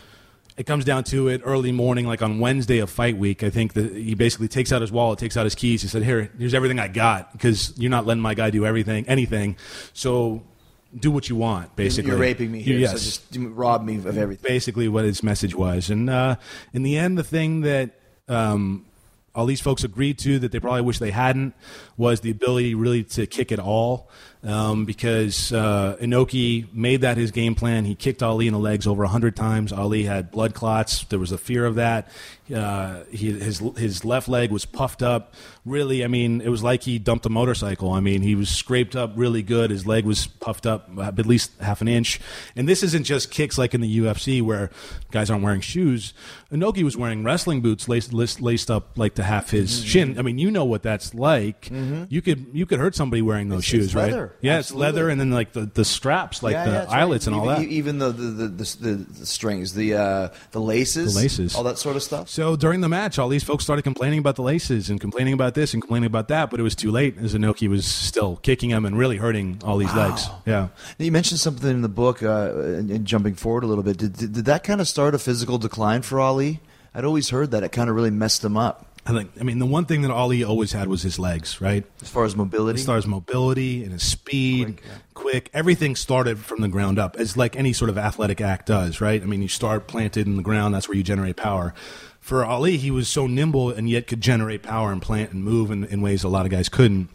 It comes down to it early morning, like on Wednesday of fight week. I think that he basically takes out his wallet, takes out his keys. He said, "Here, here's everything I got, because you're not letting my guy do everything, anything. So." Do what you want, basically. You're raping me here, yes. so just rob me of everything. Basically what his message was. And uh, in the end, the thing that um, all these folks agreed to that they probably wish they hadn't was the ability really to kick it all. Um, because uh, Inoki made that his game plan. He kicked Ali in the legs over one hundred times. Ali had blood clots. There was a fear of that. Uh, he, his his left leg was puffed up. Really, I mean, it was like he dumped a motorcycle. I mean, he was scraped up really good. His leg was puffed up at least half an inch. And this isn't just kicks like in the U F C where guys aren't wearing shoes. Inoki was wearing wrestling boots laced, laced, laced up like to half his mm-hmm. shin. I mean, you know what that's like. Mm-hmm. You could you could hurt somebody wearing those it's, shoes, it's right? Leather. Yeah, Absolutely. It's leather, and then like the, the straps, like yeah, the yeah, eyelets right. and all even, that. Even the the, the, the, the strings, the uh, the laces, the laces, all that sort of stuff. So during the match, all these folks started complaining about the laces and complaining about this and complaining about that, but it was too late, as Inoki was still kicking him and really hurting all these wow. legs. Yeah. Now you mentioned something in the book, uh, and, and jumping forward a little bit. Did, did did that kind of start a physical decline for Ali? I'd always heard that it kind of really messed him up. I think. I mean, the one thing that Ali always had was his legs, right? As far as mobility, as far as mobility and his speed, quick, yeah. quick, everything started from the ground up, as like any sort of athletic act does, right? I mean, you start planted in the ground; that's where you generate power. For Ali, he was so nimble and yet could generate power and plant and move in, in ways a lot of guys couldn't.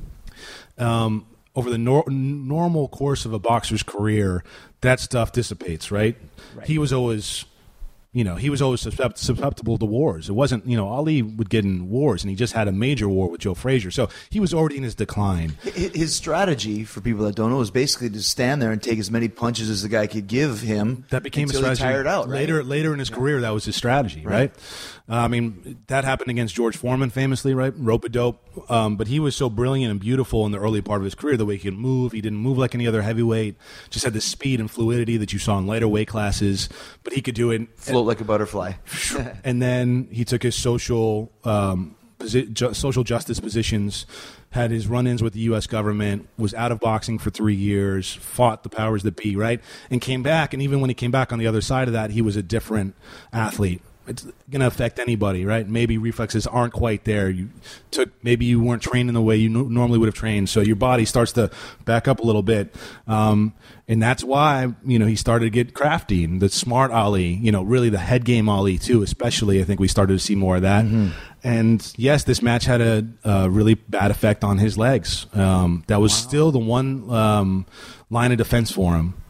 Um, over the nor- normal course of a boxer's career, that stuff dissipates, right? right. He was always. You know, he was always susceptible to wars. It wasn't, you know, Ali would get in wars, and he just had a major war with Joe Frazier. So he was already in his decline. His strategy, for people that don't know, is basically to stand there and take as many punches as the guy could give him. That became until a strategy. He tired out, right? Later, later in his career, that was his strategy, right? right? Uh, I mean, that happened against George Foreman famously, right? Rope-a-dope. Um, but he was so brilliant and beautiful in the early part of his career, the way he could move. He didn't move like any other heavyweight. Just had the speed and fluidity that you saw in later weight classes. But he could do it. Float like a butterfly. And then he took his social um, posi- ju- social justice positions, had his run-ins with the U S government, was out of boxing for three years, fought the powers that be, right? And came back, and even when he came back on the other side of that, he was a different athlete. It's going to affect anybody, right? Maybe reflexes aren't quite there. You took maybe you weren't trained in the way you no- normally would have trained, so your body starts to back up a little bit, um, and that's why you know he started to get crafty. And the smart Ali, you know, really the head game Ali too, especially. I think we started to see more of that. Mm-hmm. And yes, this match had a, a really bad effect on his legs. Um, that was wow. still the one um, line of defense for him.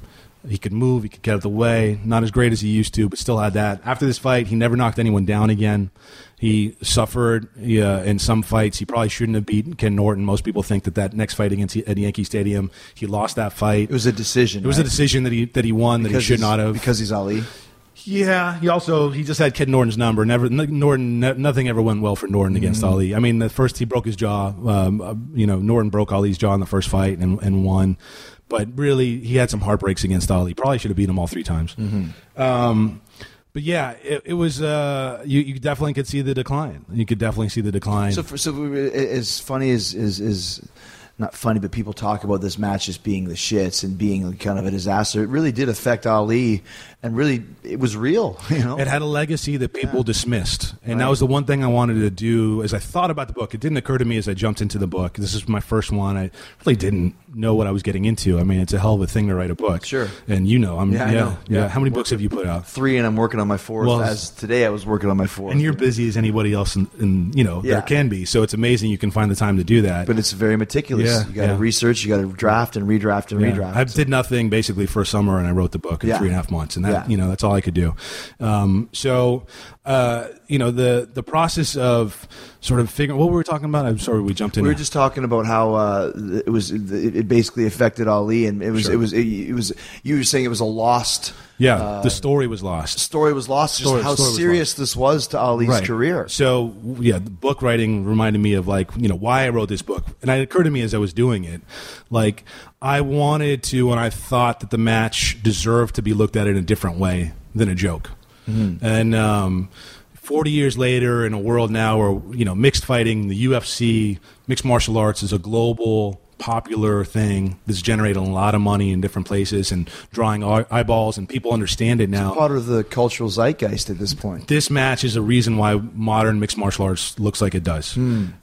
He could move. He could get out of the way. Not as great as he used to, but still had that. After this fight, he never knocked anyone down again. He suffered uh, in some fights. He probably shouldn't have beaten Ken Norton. Most people think that that next fight against at Yankee Stadium, he lost that fight. It was a decision. It was right? a decision that he that he won because that he should he's- not have. because he's Ali. Yeah, he also he just had Ken Norton's number. Never Norton. Ne, nothing ever went well for Norton against Mm-hmm. Ali. I mean, the first he broke his jaw. Um, uh, you know, Norton broke Ali's jaw in the first fight and, and won. But really, he had some heartbreaks against Ali. Probably should have beat him all three times. Mm-hmm. Um, but yeah, it, it was. Uh, you, you definitely could see the decline. You could definitely see the decline. So, for, so as funny as is is not funny, but people talk about this match as being the shits and being kind of a disaster. It really did affect Ali, and really it was real. You know, It had a legacy that people Yeah. dismissed. And Right. that was the one thing I wanted to do as I thought about the book. It didn't occur to me as I jumped into the book. This is my first one. I really didn't know what I was getting into. I mean, it's a hell of a thing to write a book. Sure. And you know, I'm Yeah, yeah, I yeah, know. Yeah. How many books have you put out? three, and I'm working on my fourth. Well, as today, I was working on my fourth. And you're busy as anybody else in, in you know, Yeah. there can be. So it's amazing you can find the time to do that. But it's very meticulous. Yeah, you got to yeah. research. You got to draft and redraft and Yeah. redraft. I did nothing basically for a summer, and I wrote the book in Yeah. three and a half months, and that Yeah. you know that's all I could do. Um, so, uh, you know, the the process of sort of figuring what we were talking about. I'm sorry, we jumped in. We were there. just talking about how uh, it was. It it basically affected Ali, and it was. Sure. It was. It, it was. You were saying it was a lost. yeah, uh, the story was lost. story was lost. Story- just how story was serious this was to Ali's Right. career. So yeah, the book writing reminded me of like you know why I wrote this book, and it occurred to me as I was doing it, like I wanted to, and I thought that the match deserved to be looked at in a different way than a joke, Mm-hmm. and. Um, Forty years later, in a world now where you know mixed fighting, the U F C, mixed martial arts is a global, popular thing that's generating a lot of money in different places and drawing eye- eyeballs, and people understand it now. Part of the cultural zeitgeist at this point. This match is a reason why modern mixed martial arts looks like it does,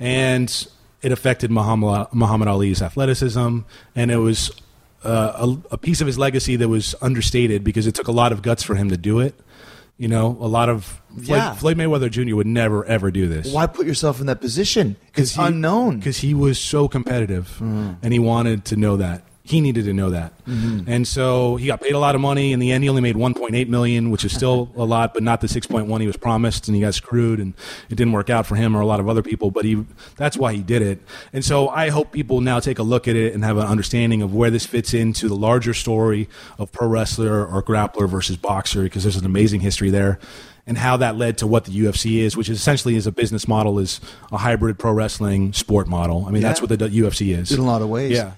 and it affected Muhammad Muhammad Ali's athleticism, and it was uh, a, a piece of his legacy that was understated because it took a lot of guts for him to do it. You know, a lot of Floyd, Yeah. Floyd Mayweather Junior would never ever do this. Why put yourself in that position? It's he- unknown. Because he was so competitive, and he wanted to know that. He needed to know that, and so he got paid a lot of money. In the end, he only made one point eight million, which is still a lot, but not the six point one he was promised. And he got screwed, and it didn't work out for him or a lot of other people. But he—that's why he did it. And so I hope people now take a look at it and have an understanding of where this fits into the larger story of pro wrestler or grappler versus boxer, because there's an amazing history there. And how that led to what the U F C is, which is essentially is a business model, is a hybrid pro wrestling sport model. I mean, that's Yeah. what the U F C is. In a lot of ways. Yeah.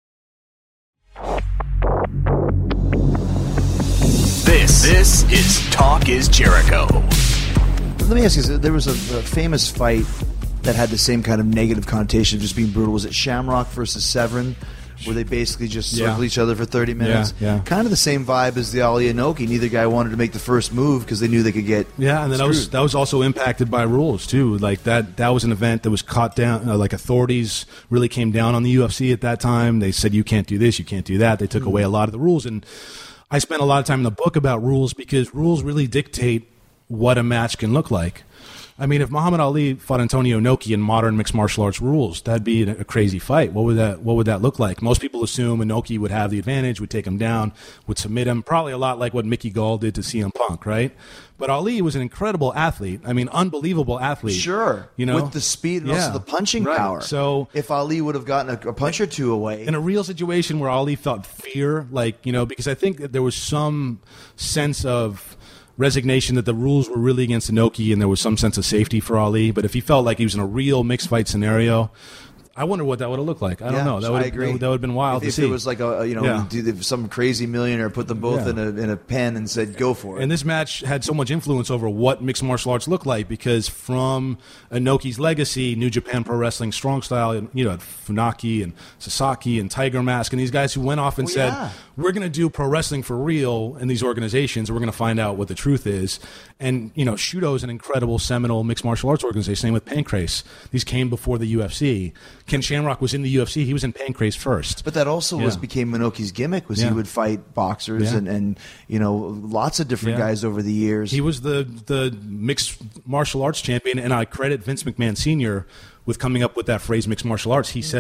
This, this is Talk is Jericho. Let me ask you, there was a, a famous fight that had the same kind of negative connotation of just being brutal. Was it Shamrock versus Severin, where they basically just Yeah. circled each other for thirty minutes? Yeah, yeah. Kind of the same vibe as the Ali Inoki. Neither guy wanted to make the first move because they knew they could get Yeah, and then that was screwed. that was also impacted by rules too. Like that that was an event that was caught down. Uh, like authorities really came down on the U F C at that time. They said you can't do this, you can't do that. They took away a lot of the rules, and I spent a lot of time in the book about rules because rules really dictate what a match can look like. I mean, if Muhammad Ali fought Antonio Inoki in modern mixed martial arts rules, that'd be a crazy fight. What would that What would that look like? Most people assume Inoki would have the advantage, would take him down, would submit him, probably a lot like what Mickey Gall did to C M Punk, right? But Ali was an incredible athlete. I mean, unbelievable athlete. Sure, you know, with the speed and Yeah. also the punching Right. power. So if Ali would have gotten a, a punch or two away, in a real situation where Ali felt fear, like, you know, because I think that there was some sense of resignation that the rules were really against Inoki and there was some sense of safety for Ali. But if he felt like he was in a real mixed fight scenario, I wonder what that would have looked like. I don't Yeah, know. That I would agree. that would have been wild if, to if see. it was like a you know Yeah. did- if some crazy millionaire put them both Yeah. in a in a pen and said go for it. And this match had so much influence over what mixed martial arts looked like because from Inoki's legacy, New Japan Pro Wrestling, Strong Style, you know, Funaki and Sasaki and Tiger Mask and these guys who went off and Oh, said, yeah. we're going to do pro wrestling for real in these organizations. We're going to find out what the truth is. And, you know, Shudo is an incredible seminal mixed martial arts organization. Same with Pancrase. These came before the U F C. Ken Shamrock was in the U F C. He was in Pancrase first. But that also was Yeah. became Minoki's gimmick was Yeah. he would fight boxers Yeah. and, and you know lots of different Yeah. guys over the years. He was the the mixed martial arts champion, and I credit Vince McMahon Senior with coming up with that phrase "mixed martial arts." He said it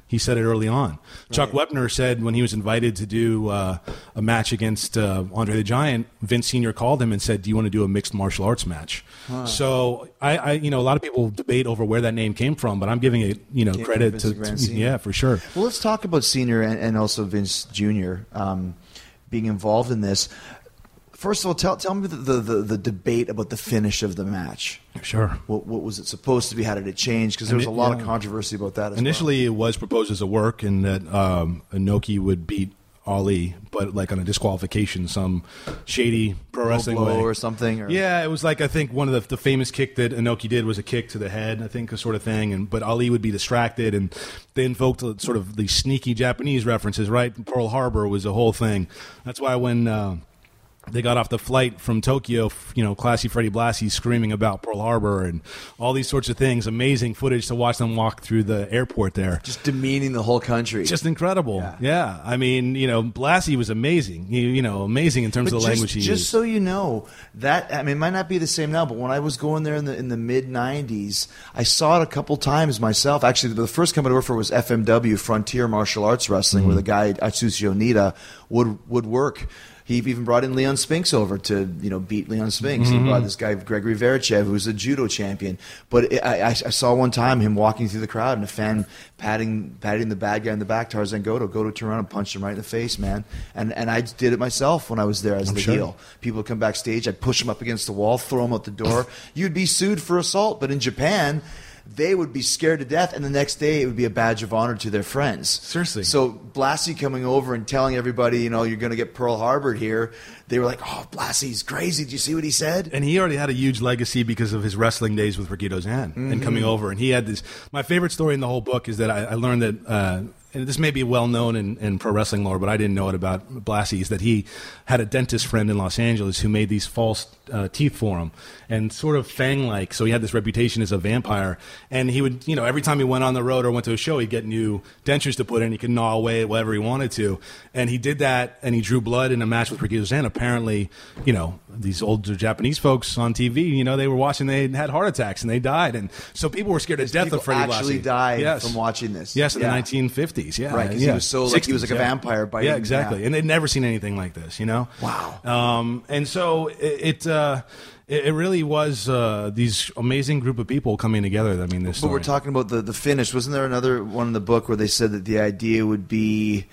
He said it early on. Right. Chuck Wepner said when he was invited to do uh, a match against uh, Andre the Giant, Vince Senior called him and said, "Do you want to do a mixed martial arts match?" Huh. So I, I, you know, a lot of people debate over where that name came from, but I'm giving it, you know, came credit to, to yeah, for sure. Well, let's talk about Senior and, and also Vince Junior Um, being involved in this. First of all, tell tell me the, the, the, the debate about the finish of the match. Sure. What, what was it supposed to be? How did it change? Because there was a lot yeah. of controversy about that as Initially, well. it was proposed as a work and that um, Inoki would beat Ali, but like on a disqualification, some shady pro wrestling blow way. or something. Or? Yeah, it was like, I think one of the, the famous kick that Inoki did was a kick to the head, I think, a sort of thing. And but Ali would be distracted, and they invoked sort of the sneaky Japanese references, right? Pearl Harbor was a whole thing. That's why when uh, they got off the flight from Tokyo, you know, classy Freddie Blassie screaming about Pearl Harbor and all these sorts of things. Amazing footage to watch them walk through the airport there. Just demeaning the whole country. Just incredible. Yeah. yeah. I mean, you know, Blassie was amazing. You, you know, amazing in terms but of the just, language he just used. Just so you know, that, I mean, it might not be the same now, but when I was going there in the in the mid nineties, I saw it a couple times myself. Actually, the first company I worked for was F M W, Frontier Martial Arts Wrestling, mm-hmm. where the guy, Atsushi Onita, would would work. He even brought in Leon Spinks over to, you know, beat Leon Spinks. Mm-hmm. He brought this guy, Gregory Verichev, who was a judo champion. But it, I, I saw one time him walking through the crowd and a fan patting patting the bad guy in the back, Tarzan Goto. Goto turned around and punched him right in the face, man. And and I did it myself when I was there as I'm the sure. heel. People would come backstage, I'd push him up against the wall, throw him out the door. You'd be sued for assault. But in Japan, they would be scared to death, and the next day it would be a badge of honor to their friends. Seriously. So Blassie coming over and telling everybody, you know, you're going to get Pearl Harbored here, they were like, oh, Blassie's crazy. Did you see what he said? And he already had a huge legacy because of his wrestling days with Rikido Zan mm-hmm. and coming over. And he had this. My favorite story in the whole book is that I, I learned that, uh, and this may be well known in, in pro wrestling lore, but I didn't know it about Blassie, is that he had a dentist friend in Los Angeles who made these false uh, teeth for him and sort of fang-like. So he had this reputation as a vampire. And he would, you know, every time he went on the road or went to a show, he'd get new dentures to put in. He could gnaw away at whatever he wanted to. And he did that, and he drew blood in a match with Rikido Zan. Apparently, you know, these older Japanese folks on T V, you know, they were watching, they had heart attacks, and they died. And so people were scared to death people of Freddie Blassie. actually died yes. from watching this. Yes, in yeah. the nineteen fifties. Yeah, right, because yeah. he was so like he was like a yeah. vampire biting. Yeah, exactly. And they'd never seen anything like this, you know? Wow. Um, and so it, it, uh, it, it really was uh, these amazing group of people coming together. I mean, this. But story. we're talking about the, the finish. Wasn't there another one in the book where they said that the idea would be,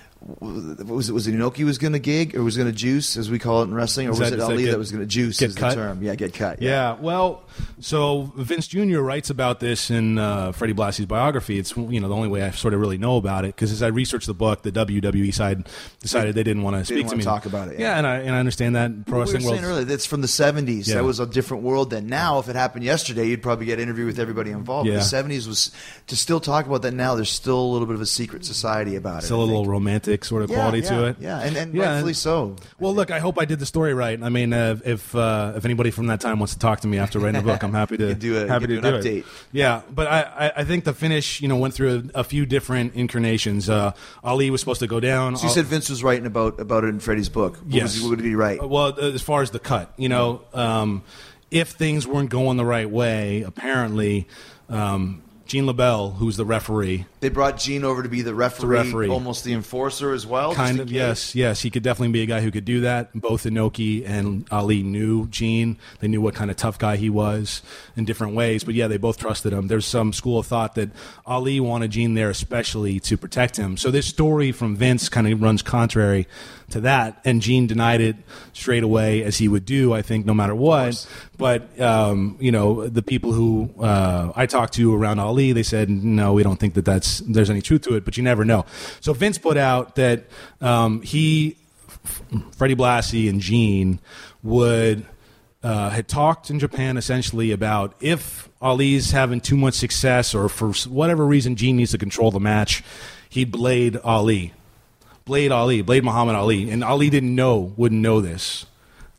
was it was it Inoki was going to gig or was going to juice, as we call it in wrestling, or was that, it Ali that, get, that was going to juice? Get is cut? the term? Yeah, get cut. Yeah. yeah. Well, so Vince Junior writes about this in uh, Freddie Blassie's biography. It's, you know, the only way I sort of really know about it, because as I researched the book, the W W E side decided they didn't want to speak to me. Talk about it. Yeah, yeah and I and I understand that pro well, wrestling we were world. saying earlier, that's from the seventies. Yeah. That was a different world then. Now, if it happened yesterday, you'd probably get an interview with everybody involved. Yeah. But the seventies was to still talk about that now. There's still a little bit of a secret society about it. Still a little romantic sort of yeah, quality yeah, to it. Yeah, and, and Yeah, rightfully and- so. Well, look, I hope I did the story right. I mean, uh, if uh, if anybody from that time wants to talk to me after writing the book, I'm happy to You can do it. happy You to can do do an it. update. Yeah, but I, I, I think the finish, you know, went through a, a few different incarnations. Uh, Ali was supposed to go down. So you said Vince was writing about about it in Freddie's book. What Yes. was, what did he write? Uh, Well, as far as the cut, you know, um, if things weren't going the right way, apparently, um, Gene LaBelle, who's the referee, They brought Gene over to be the referee, referee. almost the enforcer as well. kind just of, in case. yes, yes, he could definitely be a guy who could do that. Both Inoki and Ali knew Gene. They knew what kind of tough guy he was in different ways. But yeah, they both trusted him. There's some school of thought that Ali wanted Gene there especially to protect him. So this story from Vince kind of runs contrary to that, and Gene denied it straight away, as he would do, I think, no matter what. But um, you know, the people who uh, I talked to around Ali, they said, no, we don't think that that's there's any truth to it. But you never know. So Vince put out that um, he, Freddie Blassie, and Gene would uh, had talked in Japan essentially about if Ali's having too much success, or for whatever reason Gene needs to control the match, he'd blade Ali. Blade Ali, Blade Muhammad Ali. And Ali didn't know, wouldn't know this.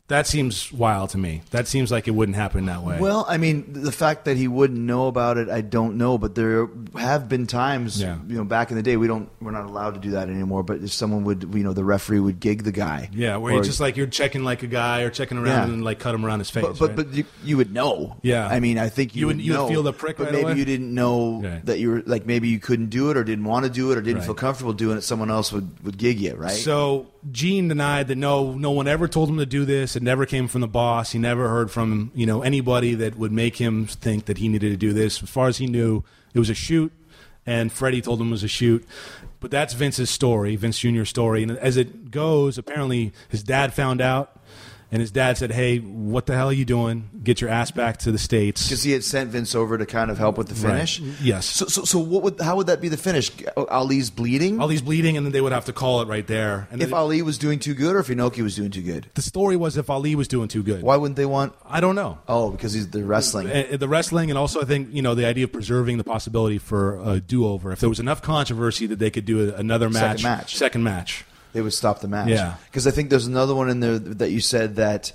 That seems wild to me. That seems like it wouldn't happen that way. Well, I mean, the fact that he wouldn't know about it, I don't know. But there have been times, Yeah. you know, back in the day, we don't, we're not allowed to do that anymore. But if someone would, you know, the referee would gig the guy. yeah, where Or- you're just like you're checking like a guy or checking around Yeah. and like cut him around his face. But but, right? but you, you would know. Yeah. I mean, I think you, You would- would you would know, feel the prick but right maybe away? you didn't know Okay. that you were like maybe you couldn't do it or didn't want to do it or didn't Right. feel comfortable doing it. Someone else would, would gig you, right? So Gene denied that no, no one ever told him to do this. It never came from the boss. He never heard from you know anybody that would make him think that he needed to do this. As far as he knew, it was a shoot, and Freddie told him it was a shoot. But that's Vince's story, Vince Junior's story. And as it goes, apparently his dad found out. And his dad said, "Hey, what the hell are you doing? Get your ass back to the States." Because he had sent Vince over to kind of help with the finish. Right. Yes. So, so, so what would? How would that be the finish? Ali's bleeding. Ali's bleeding, and then they would have to call it right there. And if then Ali was doing too good, or if Inoki was doing too good. the story was if Ali was doing too good. Why wouldn't they want? I don't know. Oh, because he's the wrestling. Uh, the wrestling, and also I think you know the idea of preserving the possibility for a do-over. If there was enough controversy that they could do another match, Second match. second match. They would stop the match. Yeah. Because I think there's another one in there that you said that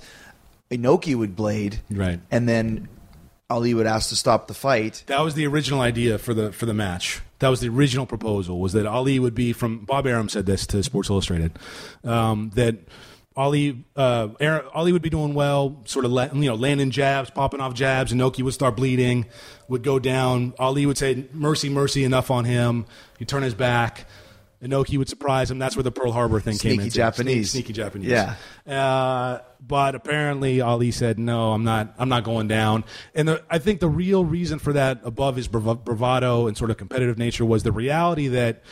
Inoki would blade, Right. and then Ali would ask to stop the fight. That was the original idea for the for the match. That was the original proposal. Was that Ali would be from Bob Arum said this to Sports Illustrated um, that Ali uh, Arum, Ali would be doing well, sort of let, you know landing jabs, popping off jabs. Inoki would start bleeding, would go down. Ali would say mercy, mercy, enough on him. He'd turn his back. Inoki would surprise him. That's where the Pearl Harbor thing came Sneaky into. Japanese. Sneaky, sneaky Japanese. Yeah. Uh, but apparently Ali said, no, I'm not I'm not going down. And the, I think the real reason for that, above his brav- bravado and sort of competitive nature, was the reality that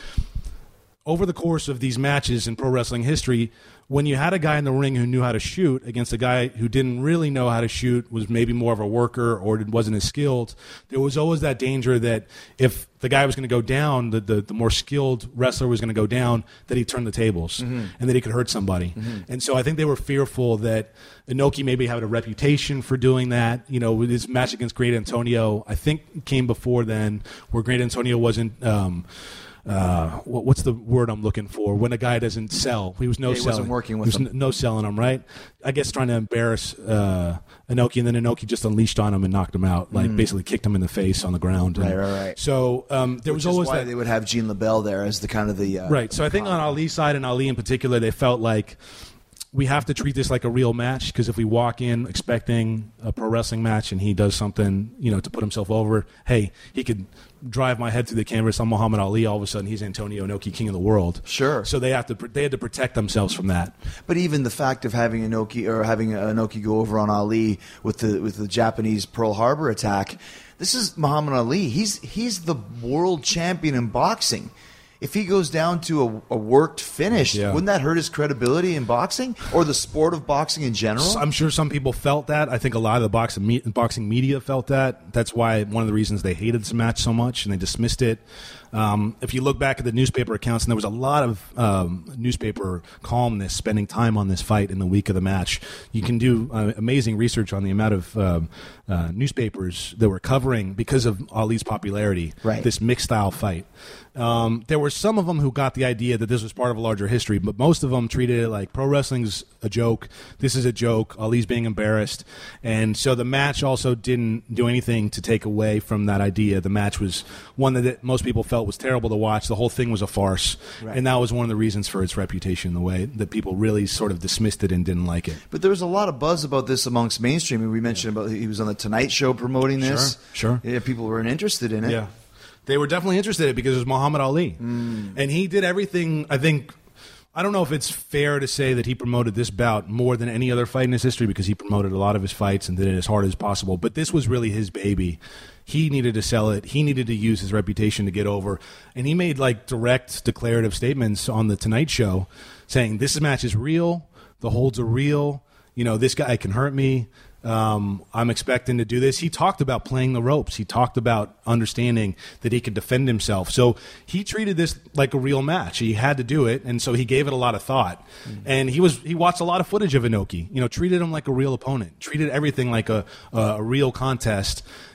over the course of these matches in pro wrestling history, when you had a guy in the ring who knew how to shoot against a guy who didn't really know how to shoot, was maybe more of a worker or wasn't as skilled, there was always that danger that if the guy was going to go down, the, the, the more skilled wrestler was going to go down, that he'd turn the tables Mm-hmm. and that he could hurt somebody. And so I think they were fearful that Inoki maybe had a reputation for doing that. You know, his match against Great Antonio, I think, came before then, where Great Antonio wasn't... Um, uh, what, what's the word I'm looking for? When a guy doesn't sell, he was no Yeah, he selling. wasn't working with He was them. n- no selling him, right? I guess trying to embarrass uh, Inoki, and then Inoki just unleashed on him and knocked him out, like basically kicked him in the face on the ground. And Mm. Right, right, right. So um, there Which was is always why that. they would have Gene LaBelle there as the kind of the uh, Right. So I think on Ali's side and Ali in particular, they felt like we have to treat this like a real match, because if we walk in expecting a pro wrestling match and he does something, you know, to put himself over, hey, he could drive my head through the canvas on Muhammad Ali. All of a sudden, he's Antonio Inoki, king of the world. Sure. So they have to they had to protect themselves from that. But even the fact of having Inoki or having Inoki go over on Ali with the with the Japanese Pearl Harbor attack, this is Muhammad Ali. He's he's the world champion in boxing. If he goes down to a, a worked finish, Yeah. wouldn't that hurt his credibility in boxing or the sport of boxing in general? I'm sure some people felt that. I think a lot of the boxing, me- boxing media felt that. That's why one of the reasons they hated this match so much and they dismissed it. Um, if you look back at the newspaper accounts, and there was a lot of um, newspaper columnists spending time on this fight in the week of the match. You can do uh, amazing research on the amount of um, uh, newspapers that were covering, because of Ali's popularity, Right. this mixed style fight. Um, there were some of them who got the idea that this was part of a larger history, but most of them treated it like pro wrestling's a joke. This is a joke. Ali's being embarrassed. And so the match also didn't do anything to take away from that idea. The match was one that most people felt was terrible to watch. The whole thing was a farce. Right. And that was one of the reasons for its reputation, the way that people really sort of dismissed it and didn't like it. But there was a lot of buzz about this amongst mainstream. We mentioned about he was on the Tonight Show promoting this. Sure, sure. Yeah, people were interested in it. Yeah. They were definitely interested in it because it was Muhammad Ali. Mm. And he did everything, I think. I don't know if it's fair to say that he promoted this bout more than any other fight in his history, because he promoted a lot of his fights and did it as hard as possible. But this was really his baby. He needed to sell it. He needed to use his reputation to get over. And he made like direct declarative statements on the Tonight Show saying, this match is real. The holds are real. You know, this guy can hurt me. Um, I'm expecting to do this. He talked about playing the ropes. He talked about understanding that he could defend himself. So he treated this like a real match. He had to do it, and so he gave it a lot of thought. Mm-hmm. And he was he watched a lot of footage of Inoki. You know, treated him like a real opponent. Treated everything like a a, a real contest.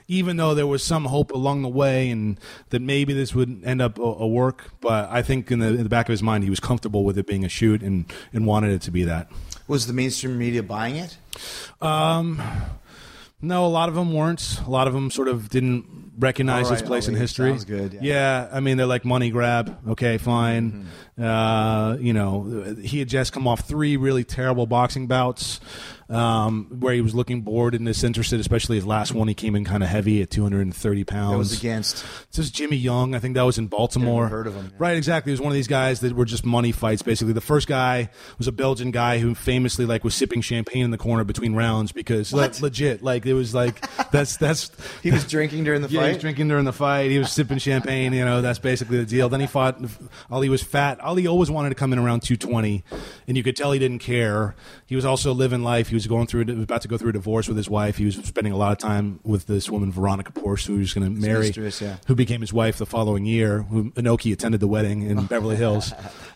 even though there was some hope along the way and that maybe this would end up a, a work, but I think in the, in the back of his mind he was comfortable with it being a shoot and, and wanted it to be that. Was the mainstream media buying it? Um, no, a lot of them weren't. A lot of them sort of didn't recognize All right, his place Ali, in history. sounds good, yeah. yeah, I mean, they're like money grab. Okay, fine. Mm-hmm. Uh, you know, he had just come off three really terrible boxing bouts um, where he was looking bored and disinterested, especially his last one. He came in kind of heavy at two hundred thirty pounds. That was against? This is Jimmy Young. I think that was in Baltimore. Never heard of him. Yeah. Right, exactly. He was one of these guys that were just money fights, basically. The first guy was a Belgian guy who famously like was sipping champagne in the corner between rounds because What? le- legit, like it was like that's that's He was drinking during the yeah, fight? he was drinking during the fight. He was sipping champagne. You know, that's basically the deal. Then he fought. Ali was fat. Ali always wanted to come in around two twenty, and you could tell he didn't care. He was also living life. He was going through, about to go through a divorce with his wife. He was spending a lot of time with this woman, Veronica Porsche, who he was going to marry, mistress, yeah. who became his wife the following year. Who Inoki attended the wedding in Beverly Hills.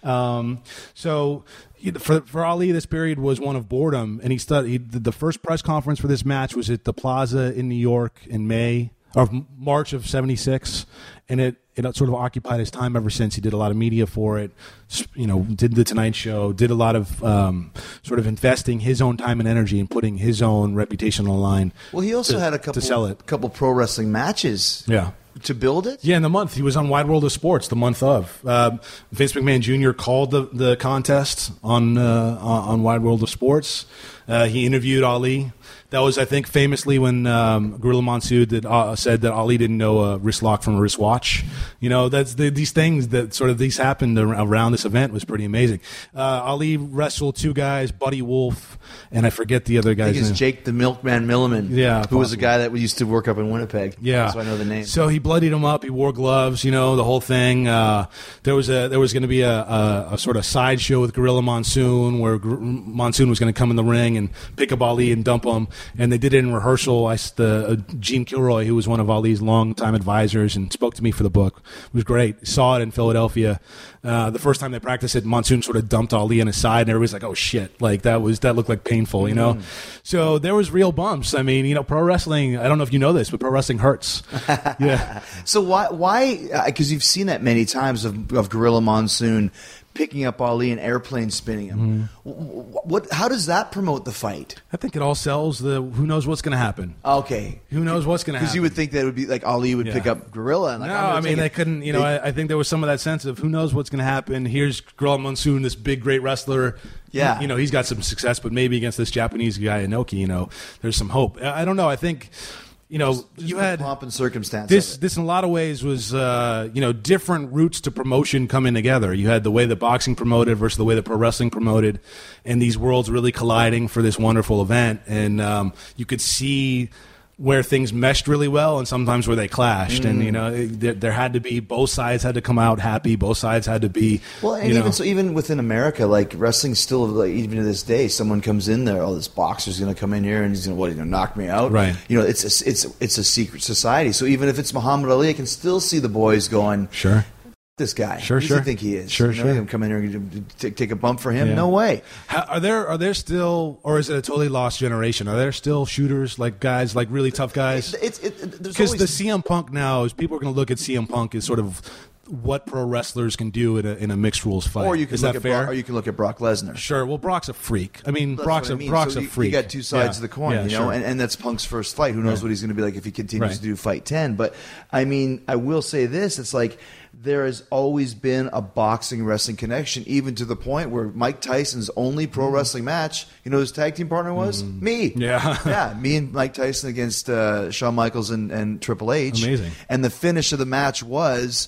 Um, so. For for Ali, this period was one of boredom, and he studied. The first press conference for this match was at the Plaza in New York in May or March of seventy-six, and it it sort of occupied his time ever since. He did a lot of media for it, you know, did the Tonight Show, did a lot of um, sort of investing his own time and energy and putting his own reputation on the line. Well, he also to, had a couple to sell it. couple pro wrestling matches. Yeah. To build it? Yeah, in the month. He was on Wide World of Sports the month of. Uh, Vince McMahon Junior called the, the contest on, uh, on Wide World of Sports. Uh, he interviewed Ali. That was, I think, famously when um, Gorilla Monsoon did, uh, said that Ali didn't know a wrist lock from a wristwatch. You know, that's the, these things that sort of these happened around this event was pretty amazing. Uh, Ali wrestled two guys, Buddy Wolf, and I forget the other I guy's think it's name. Jake the Milkman Milliman, Yeah, who was a possible. guy that used to work up in Winnipeg. Yeah, so I know the name. So he bloodied him up. He wore gloves. You know, the whole thing. Uh, there was a there was going to be a, a, a sort of sideshow with Gorilla Monsoon, where Gr- Monsoon was going to come in the ring and pick up Ali and dump him. And they did it in rehearsal. I the uh, Gene Kilroy, who was one of Ali's longtime advisors and spoke to me for the book, it was great. Saw it in Philadelphia. Uh, the first time they practiced it, Monsoon sort of dumped Ali on his side, and everybody's like, "Oh shit!" Like that was that looked like painful, you know. Mm. So there was real bumps. I mean, you know, pro wrestling. I don't know if you know this, but pro wrestling hurts. Yeah. So why? Why? Because you've seen that many times of, of Gorilla Monsoon picking up Ali and airplane spinning him. Mm. What? How does that promote the fight? I think it all sells the. Who knows what's going to happen? Okay. Who knows what's going to happen? Because you would think that it would be like Ali would Yeah. pick up Gorilla. And like, No, I'm gonna I mean take they it. couldn't. You know, They- I, I think there was some of that sense of who knows what's going to happen. Here's Gorilla Monsoon, this big, great wrestler. Yeah. you know, he's got some success, but maybe against this Japanese guy Inoki, you know, there's some hope. I I don't know. I think, you know, Just you the had pomp and circumstance. this. of it. This in a lot of ways was, uh, you know, different routes to promotion coming together. You had the way that boxing promoted versus the way that pro wrestling promoted, and these worlds really colliding for this wonderful event. And um, you could see where things meshed really well and sometimes where they clashed. Mm. And, you know, it, there, there had to be, both sides had to come out happy. Both sides had to be, Well, and you know, even so, even within America, like wrestling, still like even to this day, someone comes in there. Oh, this boxer's going to come in here and he's going to what? He's going to knock me out, Right. You know, it's a, it's it's a secret society. So even if it's Muhammad Ali, I can still see the boys going, sure. this guy. Sure, Who does sure. he think he is? Sure, you know, sure. Him come in here and take, take a bump for him? Yeah. No way. How, are there are there still, or is it a totally lost generation? Are there still shooters, like guys, like really tough guys? It's it, it, there's Because always the C M Punk now is people are going to look at C M Punk as sort of what pro wrestlers can do in a, in a mixed rules fight. or you can is look that at fair? Brock, or you can look at Brock Lesnar. Sure. Well, Brock's a freak. I mean, That's Brock's what I a mean. Brock's So a you, freak. You got two sides Yeah. of the coin, Yeah, you know, sure. and, and that's Punk's first fight. Who knows Right. what he's going to be like if he continues Right. to do fight ten? But I mean, I will say this: it's like there has always been a boxing wrestling connection, even to the point where Mike Tyson's only pro wrestling match, you know, who his tag team partner was me. Mm. Yeah. yeah, me and Mike Tyson against uh, Shawn Michaels and, and Triple H. Amazing. And the finish of the match was.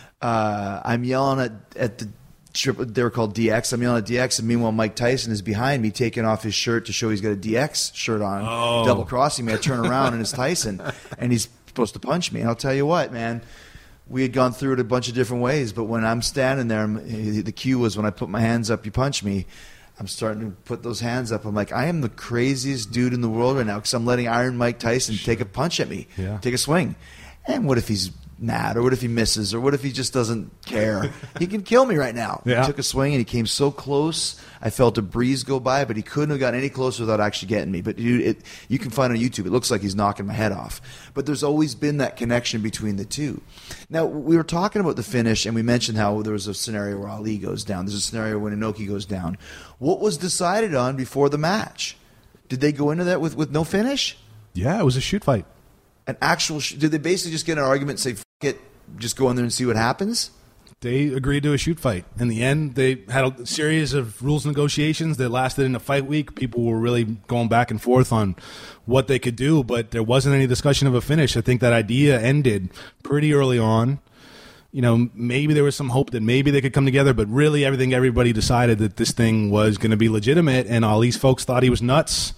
Uh, I'm yelling at, at the triple. They were called D X. I'm yelling at D X, and meanwhile Mike Tyson is behind me, taking off his shirt to show he's got a D X shirt on, Oh. double crossing me. I turn around and it's Tyson, and he's supposed to punch me. And I'll tell you what, man, we had gone through it a bunch of different ways, but when I'm standing there, I'm, the cue was when I put my hands up, you punch me. I'm starting to put those hands up. I'm like, I am the craziest dude in the world right now because I'm letting Iron Mike Tyson take a punch at me, Yeah. take a swing. And what if he's mad, or what if he misses, or what if he just doesn't care? He can kill me right now. Yeah. He took a swing and he came so close. I felt a breeze go by, but he couldn't have gotten any closer without actually getting me. But dude, it, you can find on YouTube, it looks like he's knocking my head off. But there's always been that connection between the two. Now, we were talking about the finish, and we mentioned how there was a scenario where Ali goes down. There's a scenario when Inoki goes down. What was decided on before the match? Did they go into that with, with no finish? Yeah, it was a shoot fight. An actual sh- did they basically just get in an argument and say, F- it, just go in there and see what happens? They agreed to a shoot fight. In the end, they had a series of rules negotiations that lasted in a fight week. People were really going back and forth on what they could do, but there wasn't any discussion of a finish. I think that idea ended pretty early on. You know, maybe there was some hope that maybe they could come together, but really everything, everybody decided that this thing was going to be legitimate, and Ali's folks thought he was nuts,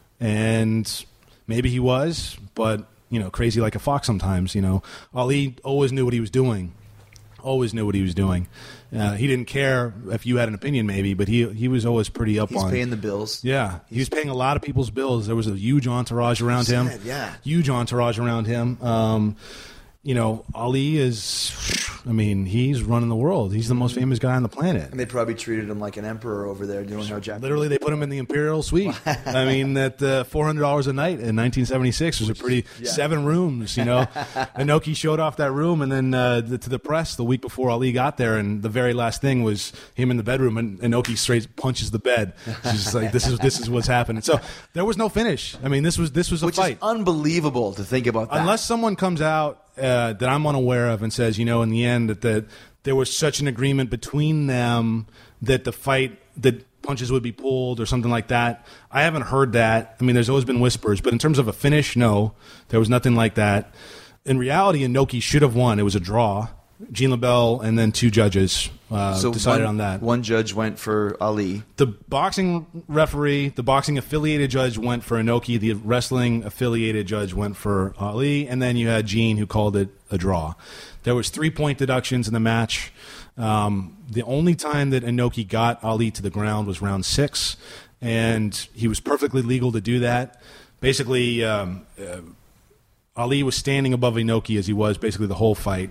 and maybe he was, but, you know, crazy like a fox sometimes, you know. Ali always knew what he was doing. Always knew what he was doing. Uh, he didn't care if you had an opinion, maybe, but he he was always pretty up He's on. paying the bills. Yeah, he was paying a lot of people's bills. There was a huge entourage around him. Sad, yeah. Huge entourage around him. Um, you know, Ali is, I mean, he's running the world. He's the most famous guy on the planet. And they probably treated him like an emperor over there, doing how Jack. Literally, they put him in the Imperial Suite. I mean, at uh, four hundred dollars a night in nineteen seventy-six was a pretty Yeah. seven rooms. You know, Inoki showed off that room, and then uh, the, to the press the week before Ali got there, and the very last thing was him in the bedroom, and Inoki straight punches the bed. She's just like, "This is this is what's happening." So there was no finish. I mean, this was this was a Which fight. is unbelievable to think about that. Unless someone comes out uh, that I'm unaware of and says, you know, in the end that the, there was such an agreement between them that the fight, that punches would be pulled or something like that. I haven't heard that. I mean, there's always been whispers, but in terms of a finish, no, there was nothing like that. In reality, Inoki should have won. It was a draw. Jean LaBelle and then two judges uh, so decided one, on that. One judge went for Ali. The boxing referee, the boxing affiliated judge went for Inoki. The wrestling affiliated judge went for Ali. And then you had Jean who called it a draw. There was three-point deductions in the match. Um, the only time that Inoki got Ali to the ground was round six, and he was perfectly legal to do that. Basically, um, uh, Ali was standing above Inoki as he was basically the whole fight.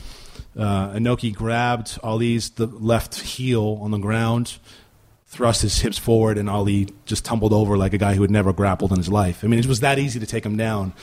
Uh, Inoki grabbed Ali's the left heel on the ground, thrust his hips forward, and Ali just tumbled over like a guy who had never grappled in his life. I mean, it was that easy to take him down.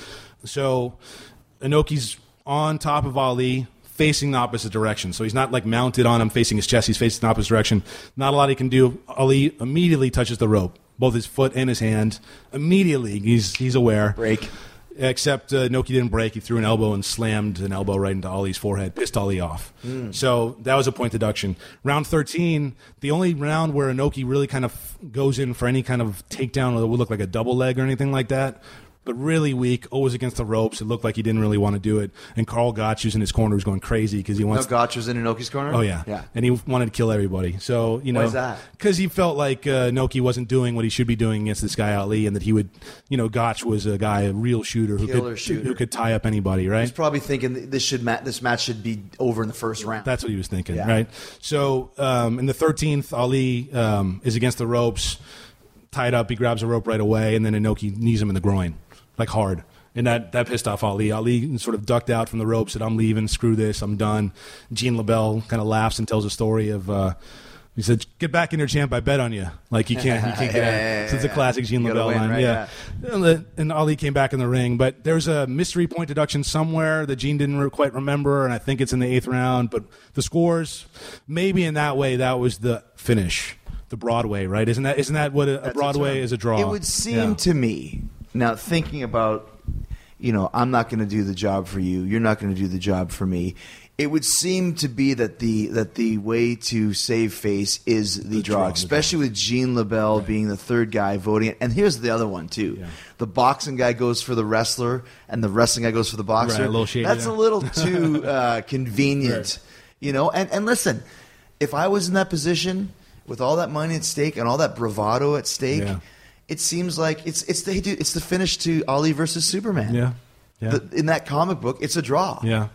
So Inoki's on top of Ali, facing the opposite direction. So he's not like mounted on him, facing his chest. He's facing the opposite direction. Not a lot he can do. Ali immediately touches the rope, both his foot and his hand. Immediately, he's he's aware. Break. Except uh, Inoki didn't break. He threw an elbow and slammed an elbow right into Ali's forehead, pissed Ali off. Mm. So that was a point deduction. Round thirteen, the only round where Inoki really kind of goes in for any kind of takedown that would look like a double leg or anything like that, but really weak, always against the ropes. It looked like he didn't really want to do it. And Carl Gotch, who's in his corner, was going crazy because he wants. No, Gotch was in Inoki's corner? Oh, yeah. Yeah. And he wanted to kill everybody. So, you know. Why is that? Because he felt like uh, Inoki wasn't doing what he should be doing against this guy, Ali, and that he would, you know, Gotch was a guy, a real shooter who Killer could shooter. who could tie up anybody, right? He's probably thinking this should ma- this match should be over in the first round. That's what he was thinking, Yeah. right? So um, in the thirteenth, Ali um, is against the ropes, tied up. He grabs a rope right away, and then Inoki knees him in the groin, like hard. And that, that pissed off Ali. Ali sort of ducked out from the rope, said, I'm leaving, screw this, I'm done. Jean LaBelle kind of laughs and tells a story of, uh, he said, get back in there, champ, I bet on you. Like, you can't, you can't get out. yeah, So it's a yeah. classic Jean You gotta LaBelle win, line. right? Yeah. And, the, and Ali came back in the ring. But there's a mystery point deduction somewhere that Jean didn't re- quite remember, and I think it's in the eighth round. But the scores, maybe in that way, that was the finish. The Broadway, right? Isn't that isn't that what a, a Broadway term. is? A draw. It would seem Yeah. to me, now thinking about, you know, I'm not going to do the job for you. You're not going to do the job for me. It would seem to be that the that the way to save face is the, The draw, draw, the especially with Jean LaBelle Right. being the third guy voting. And here's the other one too: Yeah. the boxing guy goes for the wrestler, and the wrestling guy goes for the boxer. Right, a little shady That's there. a little too uh, convenient, Right. you know. And and listen, if I was in that position with all that money at stake and all that bravado at stake. Yeah. It seems like it's it's the it's the finish to Ali versus Superman. Yeah. Yeah. The, in that comic book, it's a draw. Yeah.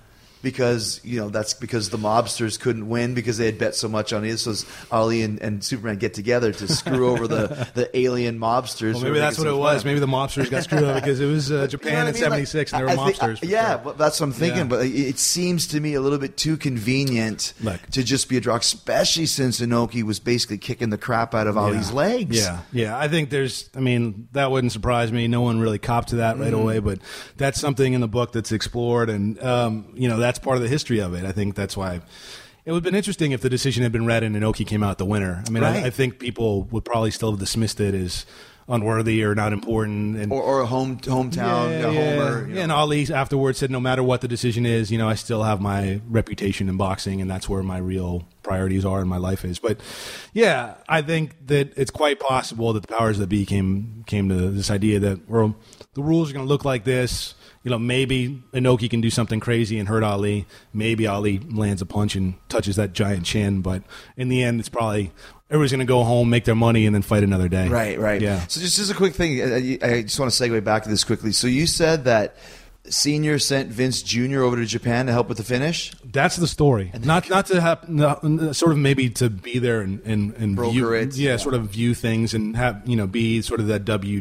because you know that's because the mobsters couldn't win because they had bet so much on it. So Ali and, and Superman get together to screw over the, the alien mobsters. Well, maybe that's what it was. Maybe the mobsters got screwed up because it was uh, Japan you know in I mean? seventy-six like, and they were I think, mobsters. uh, yeah, sure. well, that's what I'm thinking. Yeah. But it, it seems to me a little bit too convenient Look. to just be a draw, especially since Inoki was basically kicking the crap out of Ali's Yeah. legs. Yeah, yeah. I think there's. I mean, that wouldn't surprise me. No one really copped to that right Mm-hmm. away, but that's something in the book that's explored, and um, you know, that's part of the history of it. I think that's why. It would have been interesting if the decision had been read and Inoki came out the winner. I mean, Right. I, I think people would probably still have dismissed it as unworthy or not important. And Or, or a home hometown yeah, a yeah. homer. You Yeah, and know. Ali afterwards said, no matter what the decision is, you know, I still have my reputation in boxing, and that's where my real priorities are in my life is. But yeah, I think that it's quite possible that the powers that be came came to this idea that, well, the rules are going to look like this. You know, maybe Inoki can do something crazy and hurt Ali. Maybe Ali lands a punch and touches that giant chin. But in the end, it's probably everybody's going to go home, make their money, and then fight another day. Right, right. Yeah. So just, just a quick thing. I, I just want to segue back to this quickly. So you said that Senior sent Vince Junior over to Japan to help with the finish? That's the story. Not not to have not, sort of maybe to be there and and, and Broker view, it. yeah, Yeah. sort of view things and have you know be sort of that W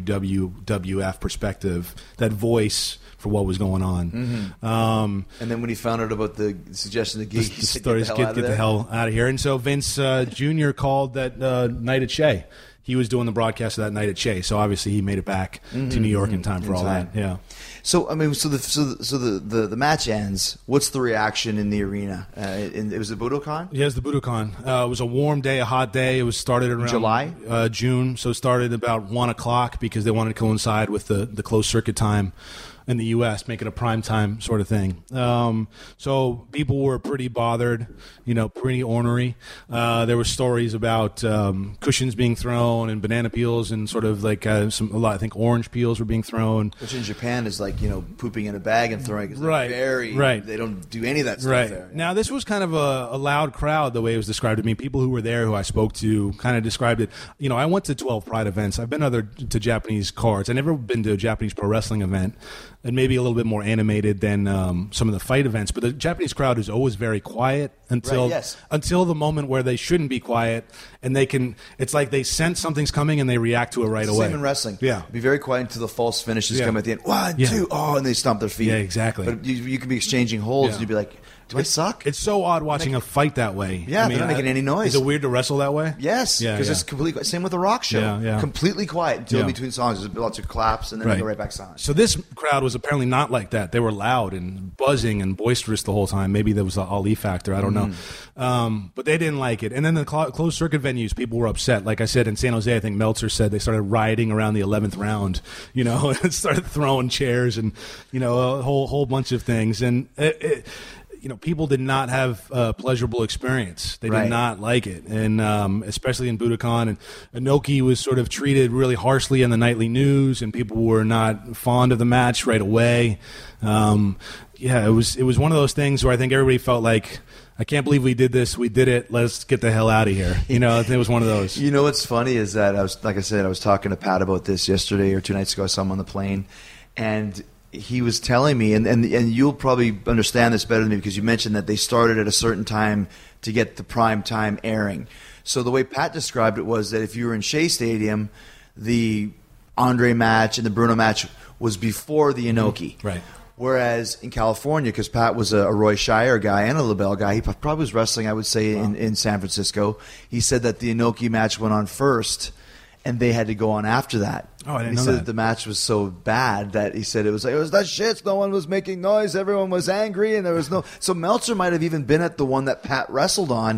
W F perspective, that voice for what was going on. Mm-hmm. Um, And then when he found out about the suggestion of the gig, the he said, stories get, get, the, hell get out the of hell out of here. And so Vince uh, Junior called that uh, night at Shea. He was doing the broadcast of that night at Shea, so obviously he made it back to New York in time for In all time. that. Yeah. So I mean, so the so the so the, the, the match ends. What's the reaction in the arena? Uh, in, it was a Budokan. Yeah, it was the Budokan. Uh, it was a warm day, a hot day. It was started around July? uh, June. So it started about one o'clock because they wanted to coincide with the, the closed circuit time in the U S, make it a prime time sort of thing. Um, so people were pretty bothered, you know, pretty ornery. Uh, there were stories about um, cushions being thrown and banana peels and sort of like uh, some a lot. I think orange peels were being thrown. Which in Japan is like, you know, pooping in a bag and throwing it. Right, Very, right. They don't do any of that stuff Right. there. Now, this was kind of a, a loud crowd, the way it was described to me. People who were there, who I spoke to, kind of described it. You know, I went to twelve Pride events. I've been other to Japanese cards. I've never been to a Japanese pro wrestling event, and maybe a little bit more animated than um, some of the fight events. But the Japanese crowd is always very quiet until Right, yes. until the moment where they shouldn't be quiet, and they can. It's like they sense something's coming and they react to it right away. Same in wrestling. Yeah. Be very quiet until the false finishes Yeah. come at the end. One, Yeah. two, oh, and they stomp their feet. Yeah, exactly. But you, you could be exchanging holds Yeah. and you'd be like, do I suck? It's so odd watching a fight that way. Yeah, I they're not making any noise. Is it weird to wrestle that way? Yes, Yeah, because yeah. it's completely same with the rock show. Yeah, yeah. Completely quiet until in Yeah. between songs. There's lots of claps and then they go right back silent. So this crowd was apparently not like that. They were loud and buzzing and boisterous the whole time. Maybe there was the Ali factor. I don't know. Um, but they didn't like it. And then the cl- closed circuit venues, people were upset. Like I said, in San Jose, I think Meltzer said they started rioting around the eleventh round, you know, and started throwing chairs and, you know, a whole whole bunch of things. And it, it, you know, people did not have a pleasurable experience. They Right. did not like it, and um, especially in Budokan. And Inoki was sort of treated really harshly in the nightly news, and people were not fond of the match right away. Um, yeah, it was it was one of those things where I think everybody felt like, I can't believe we did this. We did it. Let's get the hell out of here. You know, it was one of those. You know what's funny is that I was, like I said, I was talking to Pat about this yesterday or two nights ago. I saw him on the plane, and he was telling me, and, and and you'll probably understand this better than me because you mentioned that they started at a certain time to get the prime time airing. So the way Pat described it was that if you were in Shea Stadium, the Andre match and the Bruno match was before the Inoki. Right. Whereas in California, because Pat was a, a Roy Shire guy and a LaBelle guy, he probably was wrestling, I would say, in, in San Francisco. He said that the Inoki match went on first, and they had to go on after that. Oh, I didn't he know said that. the match was so bad that he said it was like, it was that shit. No one was making noise. Everyone was angry, and there was no. So Meltzer might have even been at the one that Pat wrestled on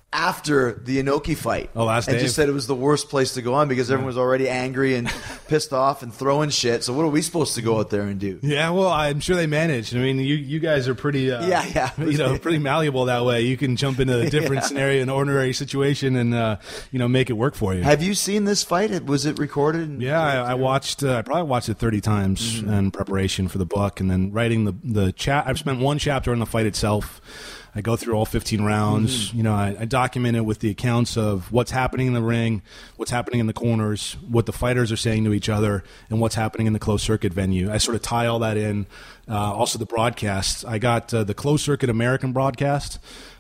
after the Inoki fight. Oh, last and Dave? just said it was the worst place to go on because everyone was already angry and pissed off and throwing shit. So what are we supposed to go out there and do? Yeah, well, I'm sure they managed. I mean, you you guys are pretty, uh, Yeah, yeah. you know, pretty malleable that way. You can jump into a different Yeah. scenario, an ordinary situation, and uh, you know, make it work for you. Have you seen this fight? Was it recorded? Yeah, I, I watched. Uh, I probably watched it thirty times Mm-hmm. in preparation for the book, and then writing the the chat. I've spent one chapter on the fight itself. I go through all fifteen rounds. Mm-hmm. You know, I, I document it with the accounts of what's happening in the ring, what's happening in the corners, what the fighters are saying to each other, and what's happening in the closed circuit venue. I sort of tie all that in uh, also the broadcasts. I got uh, the closed circuit American broadcast,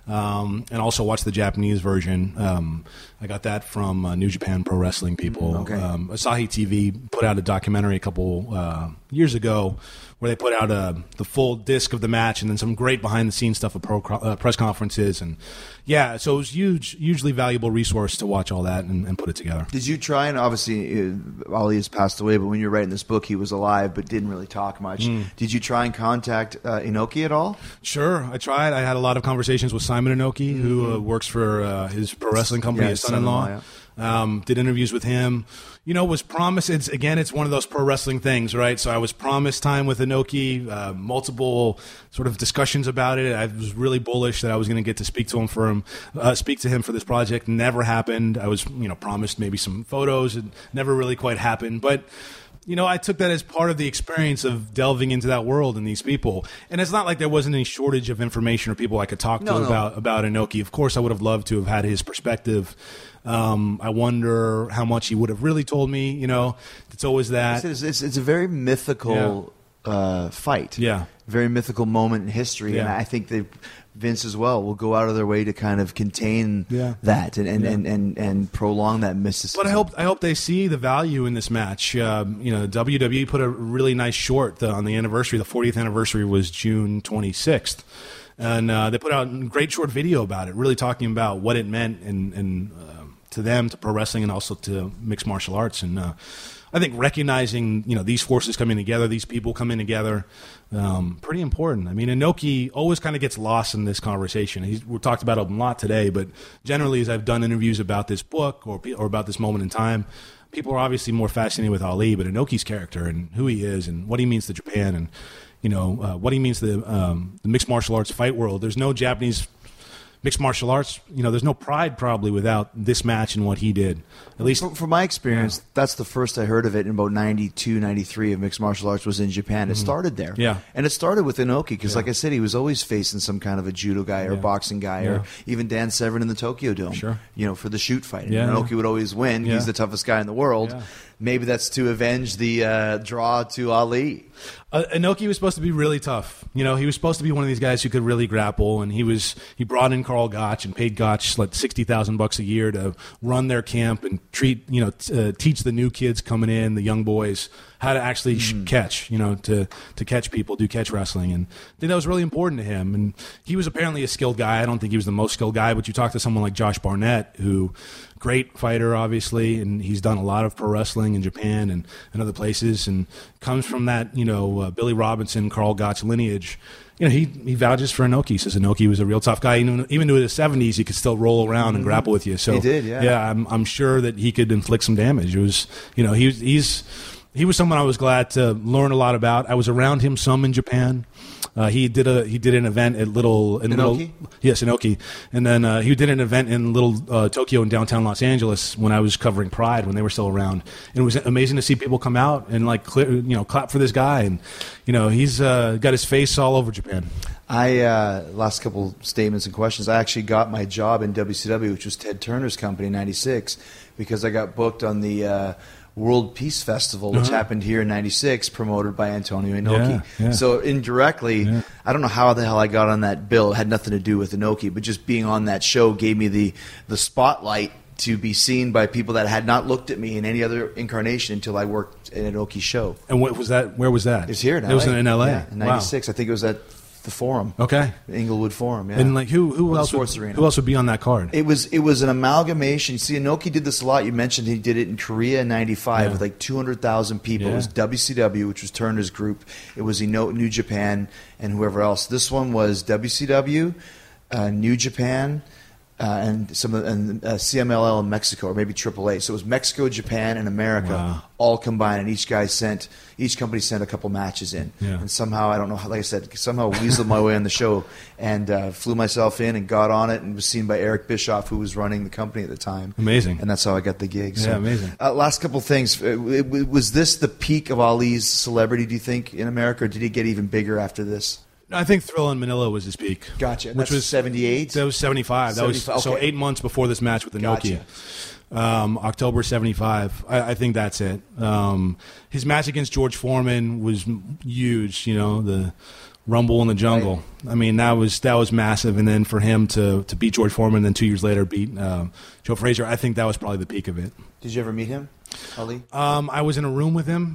um, and also watched the Japanese version. Um, I got that from uh, New Japan Pro Wrestling people. Okay. Um, Asahi T V put out a documentary a couple uh, years ago where they put out a, the full disc of the match and then some great behind-the-scenes stuff of pro, uh, press conferences. And, yeah, so it was huge, hugely valuable resource to watch all that and, and put it together. Did you try, and obviously uh, Ali has passed away, but when you were writing this book, he was alive but didn't really talk much. Mm. Did you try and contact uh, Inoki at all? Sure, I tried. I had a lot of conversations with Simon Inoki, mm-hmm. who uh, works for uh, his pro wrestling company, yeah, his son-in-law. son-in-law yeah. Um, did interviews with him. You know, was promised. It's again, it's one of those pro wrestling things, right? So I was promised time with Inoki, uh, multiple sort of discussions about it. I was really bullish that I was going to get to speak to him for him, uh, speak to him for this project. Never happened. I was, you know, promised maybe some photos. It never really quite happened, but. You know, I took that as part of the experience of delving into that world and these people. And it's not like there wasn't any shortage of information or people I could talk no, to no. about about Inoki. Of course, I would have loved to have had his perspective. Um, I wonder how much he would have really told me. You know, it's always that. It's, it's, it's a very mythical yeah. uh, fight. Yeah. Very mythical moment in history. Yeah. And I think they, Vince as well will go out of their way to kind of contain yeah. that and and, yeah. and, and, and prolong that mysticism. But I hope I hope they see the value in this match. Um, you know, W W E put a really nice short the, on the anniversary. The fortieth anniversary was June twenty-sixth. And uh, they put out a great short video about it, really talking about what it meant and, and uh, to them, to pro wrestling, and also to mixed martial arts. And uh, I think recognizing, you know, these forces coming together, these people coming together, um, pretty important. I mean, Inoki always kind of gets lost in this conversation. He's, we talked about it a lot today, but generally, as I've done interviews about this book or or about this moment in time, people are obviously more fascinated with Ali, but Inoki's character and who he is and what he means to Japan and, you know, uh, what he means to the, um, the mixed martial arts fight world. There's no Japanese mixed martial arts, you know, there's no pride probably without this match and what he did. At least from, from my experience, yeah. that's the first I heard of it in about ninety-two, ninety-three of mixed martial arts was in Japan. It mm-hmm. started there. Yeah. And it started with Inoki because, yeah. like I said, he was always facing some kind of a judo guy or yeah. boxing guy yeah. or even Dan Severn in the Tokyo Dome, sure. you know, for the shoot fight. And yeah. Inoki would always win. Yeah. He's the toughest guy in the world. Yeah. Maybe that's to avenge the uh, draw to Ali. Uh, Inoki was supposed to be really tough. You know, he was supposed to be one of these guys who could really grapple, and he was he brought in Karl Gotch and paid Gotch like sixty thousand bucks a year to run their camp and treat you know t- uh, teach the new kids coming in, the young boys, how to actually mm. sh- catch, you know, to to catch people, do catch wrestling, and I think that was really important to him. And he was apparently a skilled guy. I don't think he was the most skilled guy, but you talk to someone like Josh Barnett, who great fighter, obviously, and he's done a lot of pro wrestling in Japan and, and other places, and comes from that, you know, uh, Billy Robinson, Karl Gotch lineage. You know, he, he vouches for Inoki. Says Inoki was a real tough guy. Even even to his seventies, he could still roll around and mm-hmm. grapple with you. So he did, yeah. Yeah, I'm I'm sure that he could inflict some damage. It was, you know, he he's he was someone I was glad to learn a lot about. I was around him some in Japan. Uh, he did a he did an event at little in Inoki? little yes Inoki, and then uh, he did an event in little uh, Tokyo in downtown Los Angeles when I was covering Pride when they were still around. And it was amazing to see people come out and like clear, you know clap for this guy, and you know he's uh, got his face all over Japan. I uh, last couple statements and questions. I actually got my job in W C W, which was Ted Turner's company in ninety-six, because I got booked on the Uh, World Peace Festival, which uh-huh. happened here in ninety-six, promoted by Antonio Inoki. Yeah, yeah. So indirectly, yeah. I don't know how the hell I got on that bill. It had nothing to do with Inoki, but just being on that show gave me the, the spotlight to be seen by people that had not looked at me in any other incarnation until I worked in an Inoki show. And what was that? Where was that? It was here in L A. It was in L A? Yeah, in ninety-six. Wow. I think it was at the Forum. Okay. Inglewood Forum, yeah. And like who who Or else Sports would, Arena. who else would be on that card? It was it was an amalgamation. See, Inoki did this a lot. You mentioned he did it in Korea in ninety-five Yeah. with like two hundred thousand people. Yeah. It was W C W, which was Turner's group. It was Ino- New Japan and whoever else. This one was W C W, uh, New Japan, uh, and some of the, and uh, C M L L in Mexico, or maybe Triple A. So it was Mexico, Japan, and America Wow. all combined, and each guy sent each company sent a couple matches in. Yeah. And somehow, I don't know, how, like I said, somehow weaseled my way on the show and uh, flew myself in and got on it and was seen by Eric Bischoff, who was running the company at the time. Amazing. And that's how I got the gig. So, Yeah, amazing. Uh, last couple things. Uh, it- it- Was this the peak of Ali's celebrity, do you think, in America, or did he get even bigger after this? I think Thrill in Manila was his peak. Gotcha. Which That's was seventy-eight? That was seventy-five. That was seventy-five, so okay. eight months before this match with Inoki. Gotcha. Um, October seventy-five. I, I think that's it. Um, his match against George Foreman was m- huge. You know, the Rumble in the Jungle. Right. I mean, that was that was massive. And then for him to to beat George Foreman, and then two years later beat uh, Joe Frazier, I think that was probably the peak of it. Did you ever meet him, Ali? Um, I was in a room with him.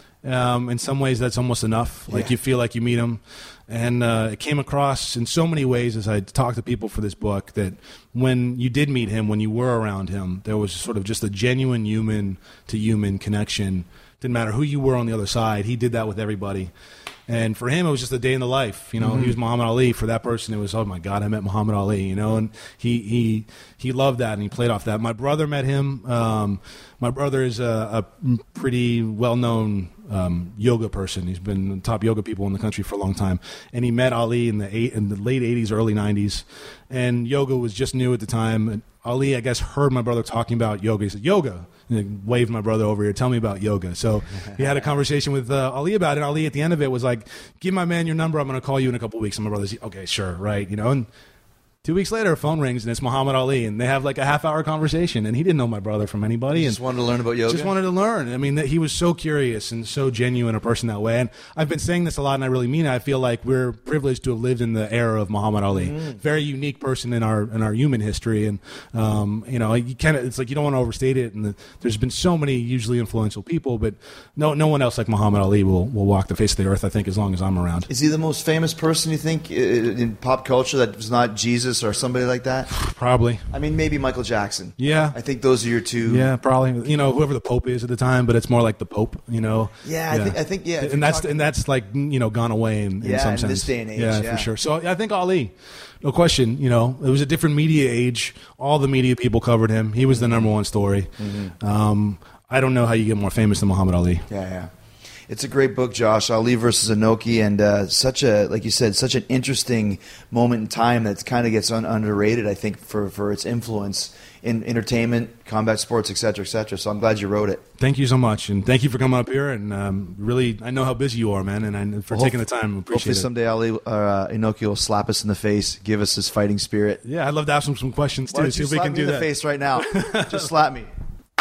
Um, in some ways, that's almost enough. Like Yeah. you feel like you meet him. And uh, it came across in so many ways as I talked to people for this book that when you did meet him, when you were around him, there was sort of just a genuine human-to-human connection. Didn't matter who you were on the other side. He did that with everybody. And for him, it was just a day in the life. You know, mm-hmm. He was Muhammad Ali. For that person, it was, oh, my God, I met Muhammad Ali, you know. And he he, he loved that, and he played off that. My brother met him. Um, my brother is a, a pretty well-known um, yoga person. He's been the top yoga people in the country for a long time. And he met Ali in the, eight, in the late eighties, early nineties. And yoga was just new at the time. And Ali, I guess, heard my brother talking about yoga. He said, yoga. And he waved my brother over here, tell me about yoga. So he had a conversation with uh, Ali about it. Ali, at the end of it, was like, give my man your number. I'm going to call you in a couple of weeks. And my brother's, okay, sure, right. You know, and two weeks later, a phone rings, and it's Muhammad Ali. And they have like a half-hour conversation. And he didn't know my brother from anybody. You and just wanted to learn about yoga? Just wanted to learn. I mean, that he was so curious and so genuine a person that way. And I've been saying this a lot, and I really mean it. I feel like we're privileged to have lived in the era of Muhammad Ali. Mm. Very unique person in our in our human history. And, um, you know, you kind of it's like you don't want to overstate it. And the, there's been so many hugely influential people, but no no one else like Muhammad Ali will, will walk the face of the earth, I think, as long as I'm around. Is he the most famous person, you think, in pop culture that was not Jesus or somebody like that? Probably. I mean, maybe Michael Jackson. Yeah. I think those are your two. Yeah, probably. You know, whoever the Pope is at the time, but it's more like the Pope, you know. Yeah, I think, I think yeah. And that's talking, and that's like, you know, gone away in, in yeah, some in sense. this day and age. Yeah, yeah, for sure. So I think Ali, no question, you know, it was a different media age. All the media people covered him. He was the number one story. Mm-hmm. Um, I don't know how you get more famous than Muhammad Ali. Yeah, yeah. It's a great book, Josh. Ali versus Inoki, and uh, such a, like you said, such an interesting moment in time that kind of gets un- underrated, I think, for, for its influence in entertainment, combat sports, et cetera, et cetera. So I'm glad you wrote it. Thank you so much, and thank you for coming up here. And um, really, I know how busy you are, man, and I, for well, taking the time. Appreciate hopefully it. someday Ali uh, Inoki will slap us in the face, give us his fighting spirit. Yeah, I'd love to ask him some questions Why too. don't See you if we slap can me do in the that. face right now? Just slap me.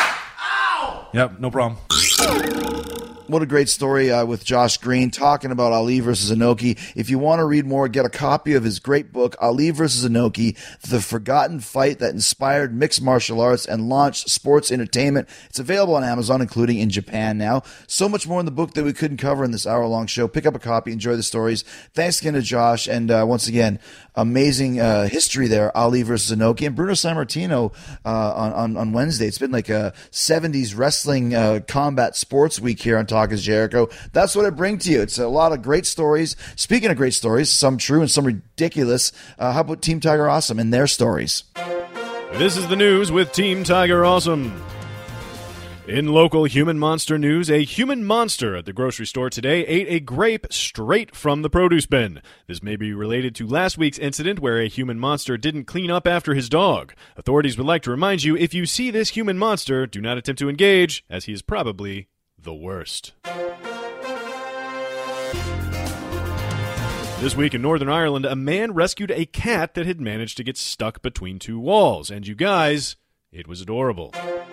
Yep, no problem. What a great story uh, with Josh Green talking about Ali versus Inoki. If you want to read more, get a copy of his great book, Ali versus Inoki, The Forgotten Fight That Inspired Mixed Martial Arts and Launched Sports Entertainment. It's available on Amazon, including in Japan now. So much more in the book that we couldn't cover in this hour-long show. Pick up a copy, enjoy the stories. Thanks again to Josh, and uh, once again, amazing uh, history there, Ali versus Inoki. And Bruno Sammartino uh, on, on, on Wednesday. It's been like a seventies wrestling uh, combat sports week here on Talk Is Jericho. That's what I bring to you. It's a lot of great stories. Speaking of great stories, some true and some ridiculous, uh, how about Team Tiger Awesome and their stories? This is the news with Team Tiger Awesome. In local human monster news, a human monster at the grocery store today ate a grape straight from the produce bin. This may be related to last week's incident where a human monster didn't clean up after his dog. Authorities would like to remind you, if you see this human monster, do not attempt to engage, as he is probably the worst. This week in Northern Ireland, a man rescued a cat that had managed to get stuck between two walls. And you guys, it was adorable.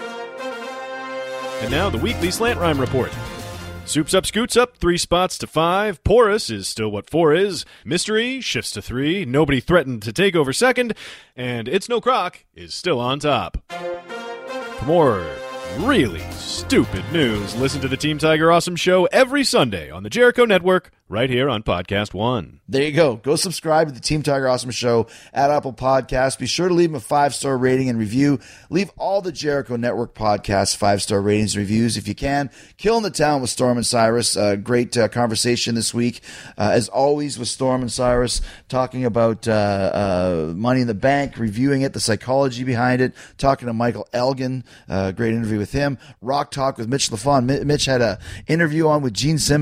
And now the weekly Slant Rhyme Report. Soups Up scoots up three spots to five. Porous is still what four is. Mystery shifts to three. Nobody threatened to take over second. And It's No Croc is still on top. For more really stupid news, listen to the Team Tiger Awesome Show every Sunday on the Jericho Network, right here on Podcast One. There you go. Go subscribe to the Team Tiger Awesome Show at Apple Podcasts. Be sure to leave them a five-star rating and review. Leave all the Jericho Network podcasts five-star ratings and reviews if you can. Killing the Town with Storm and Cyrus. Uh, great uh, conversation this week. Uh, as always with Storm and Cyrus, talking about uh, uh, Money in the Bank, reviewing it, the psychology behind it, talking to Michael Elgin. Uh, great interview with him. Rock Talk with Mitch LaFon. Mitch had an interview on with Gene Simmons.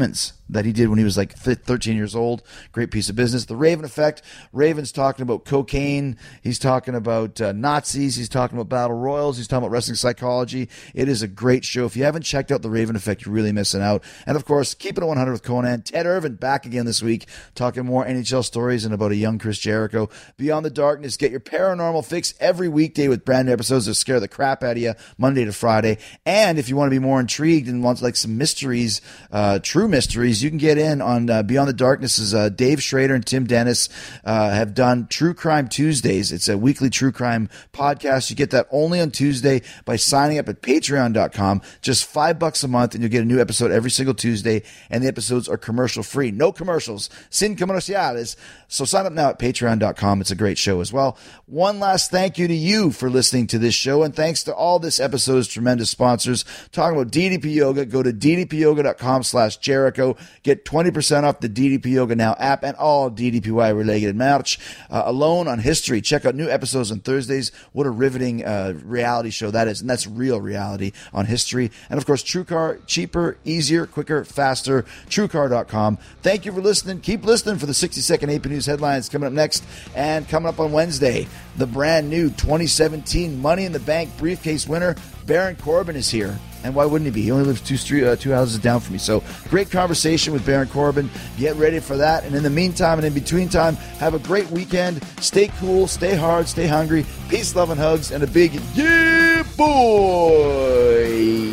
that he did when he was like thirteen years old. Great piece of business. The Raven Effect. Raven's talking about cocaine. He's talking about uh, Nazis. He's talking about battle royals. He's talking about wrestling psychology. It is a great show. If you haven't checked out The Raven Effect, you're really missing out. And of course, Keeping It one hundred with Conan. Ted Irvin back again this week, talking more N H L stories and about a young Chris Jericho. Beyond the Darkness. Get your paranormal fix every weekday with brand new episodes that scare the crap out of you Monday to Friday. And if you want to be more intrigued and want like some mysteries, uh, true mysteries, you can get in on uh, Beyond the Darkness. Uh, Dave Schrader and Tim Dennis uh, have done True Crime Tuesdays. It's a weekly true crime podcast. You get that only on Tuesday by signing up at patreon dot com. Just five bucks a month, and you'll get a new episode every single Tuesday. And the episodes are commercial free. No commercials. Sin comerciales. So sign up now at patreon dot com. It's a great show as well. One last thank you to you for listening to this show, and thanks to all this episode's tremendous sponsors. Talking about D D P Yoga, go to d d p yoga dot com slash Jericho. Get twenty percent off the D D P Yoga Now app and all D D P Y related merch. Uh, Alone on History. Check out new episodes on Thursdays. What a riveting uh, reality show that is, and that's real reality on history. And of course, TrueCar, cheaper, easier, quicker, faster. true car dot com. Thank you for listening. Keep listening for the sixty second A P News headlines coming up next, and coming up on Wednesday, the brand new twenty seventeen Money in the Bank briefcase winner, Baron Corbin, is here. And why wouldn't he be? He only lives two street, uh, two houses down from me. So great conversation with Baron Corbin. Get ready for that. And in the meantime and in between time, have a great weekend. Stay cool, stay hard, stay hungry. Peace, love, and hugs, and a big yeah, boy.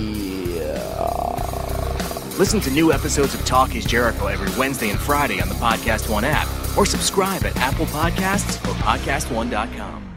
Listen to new episodes of Talk is Jericho every Wednesday and Friday on the Podcast One app, or subscribe at Apple Podcasts or podcast one dot com.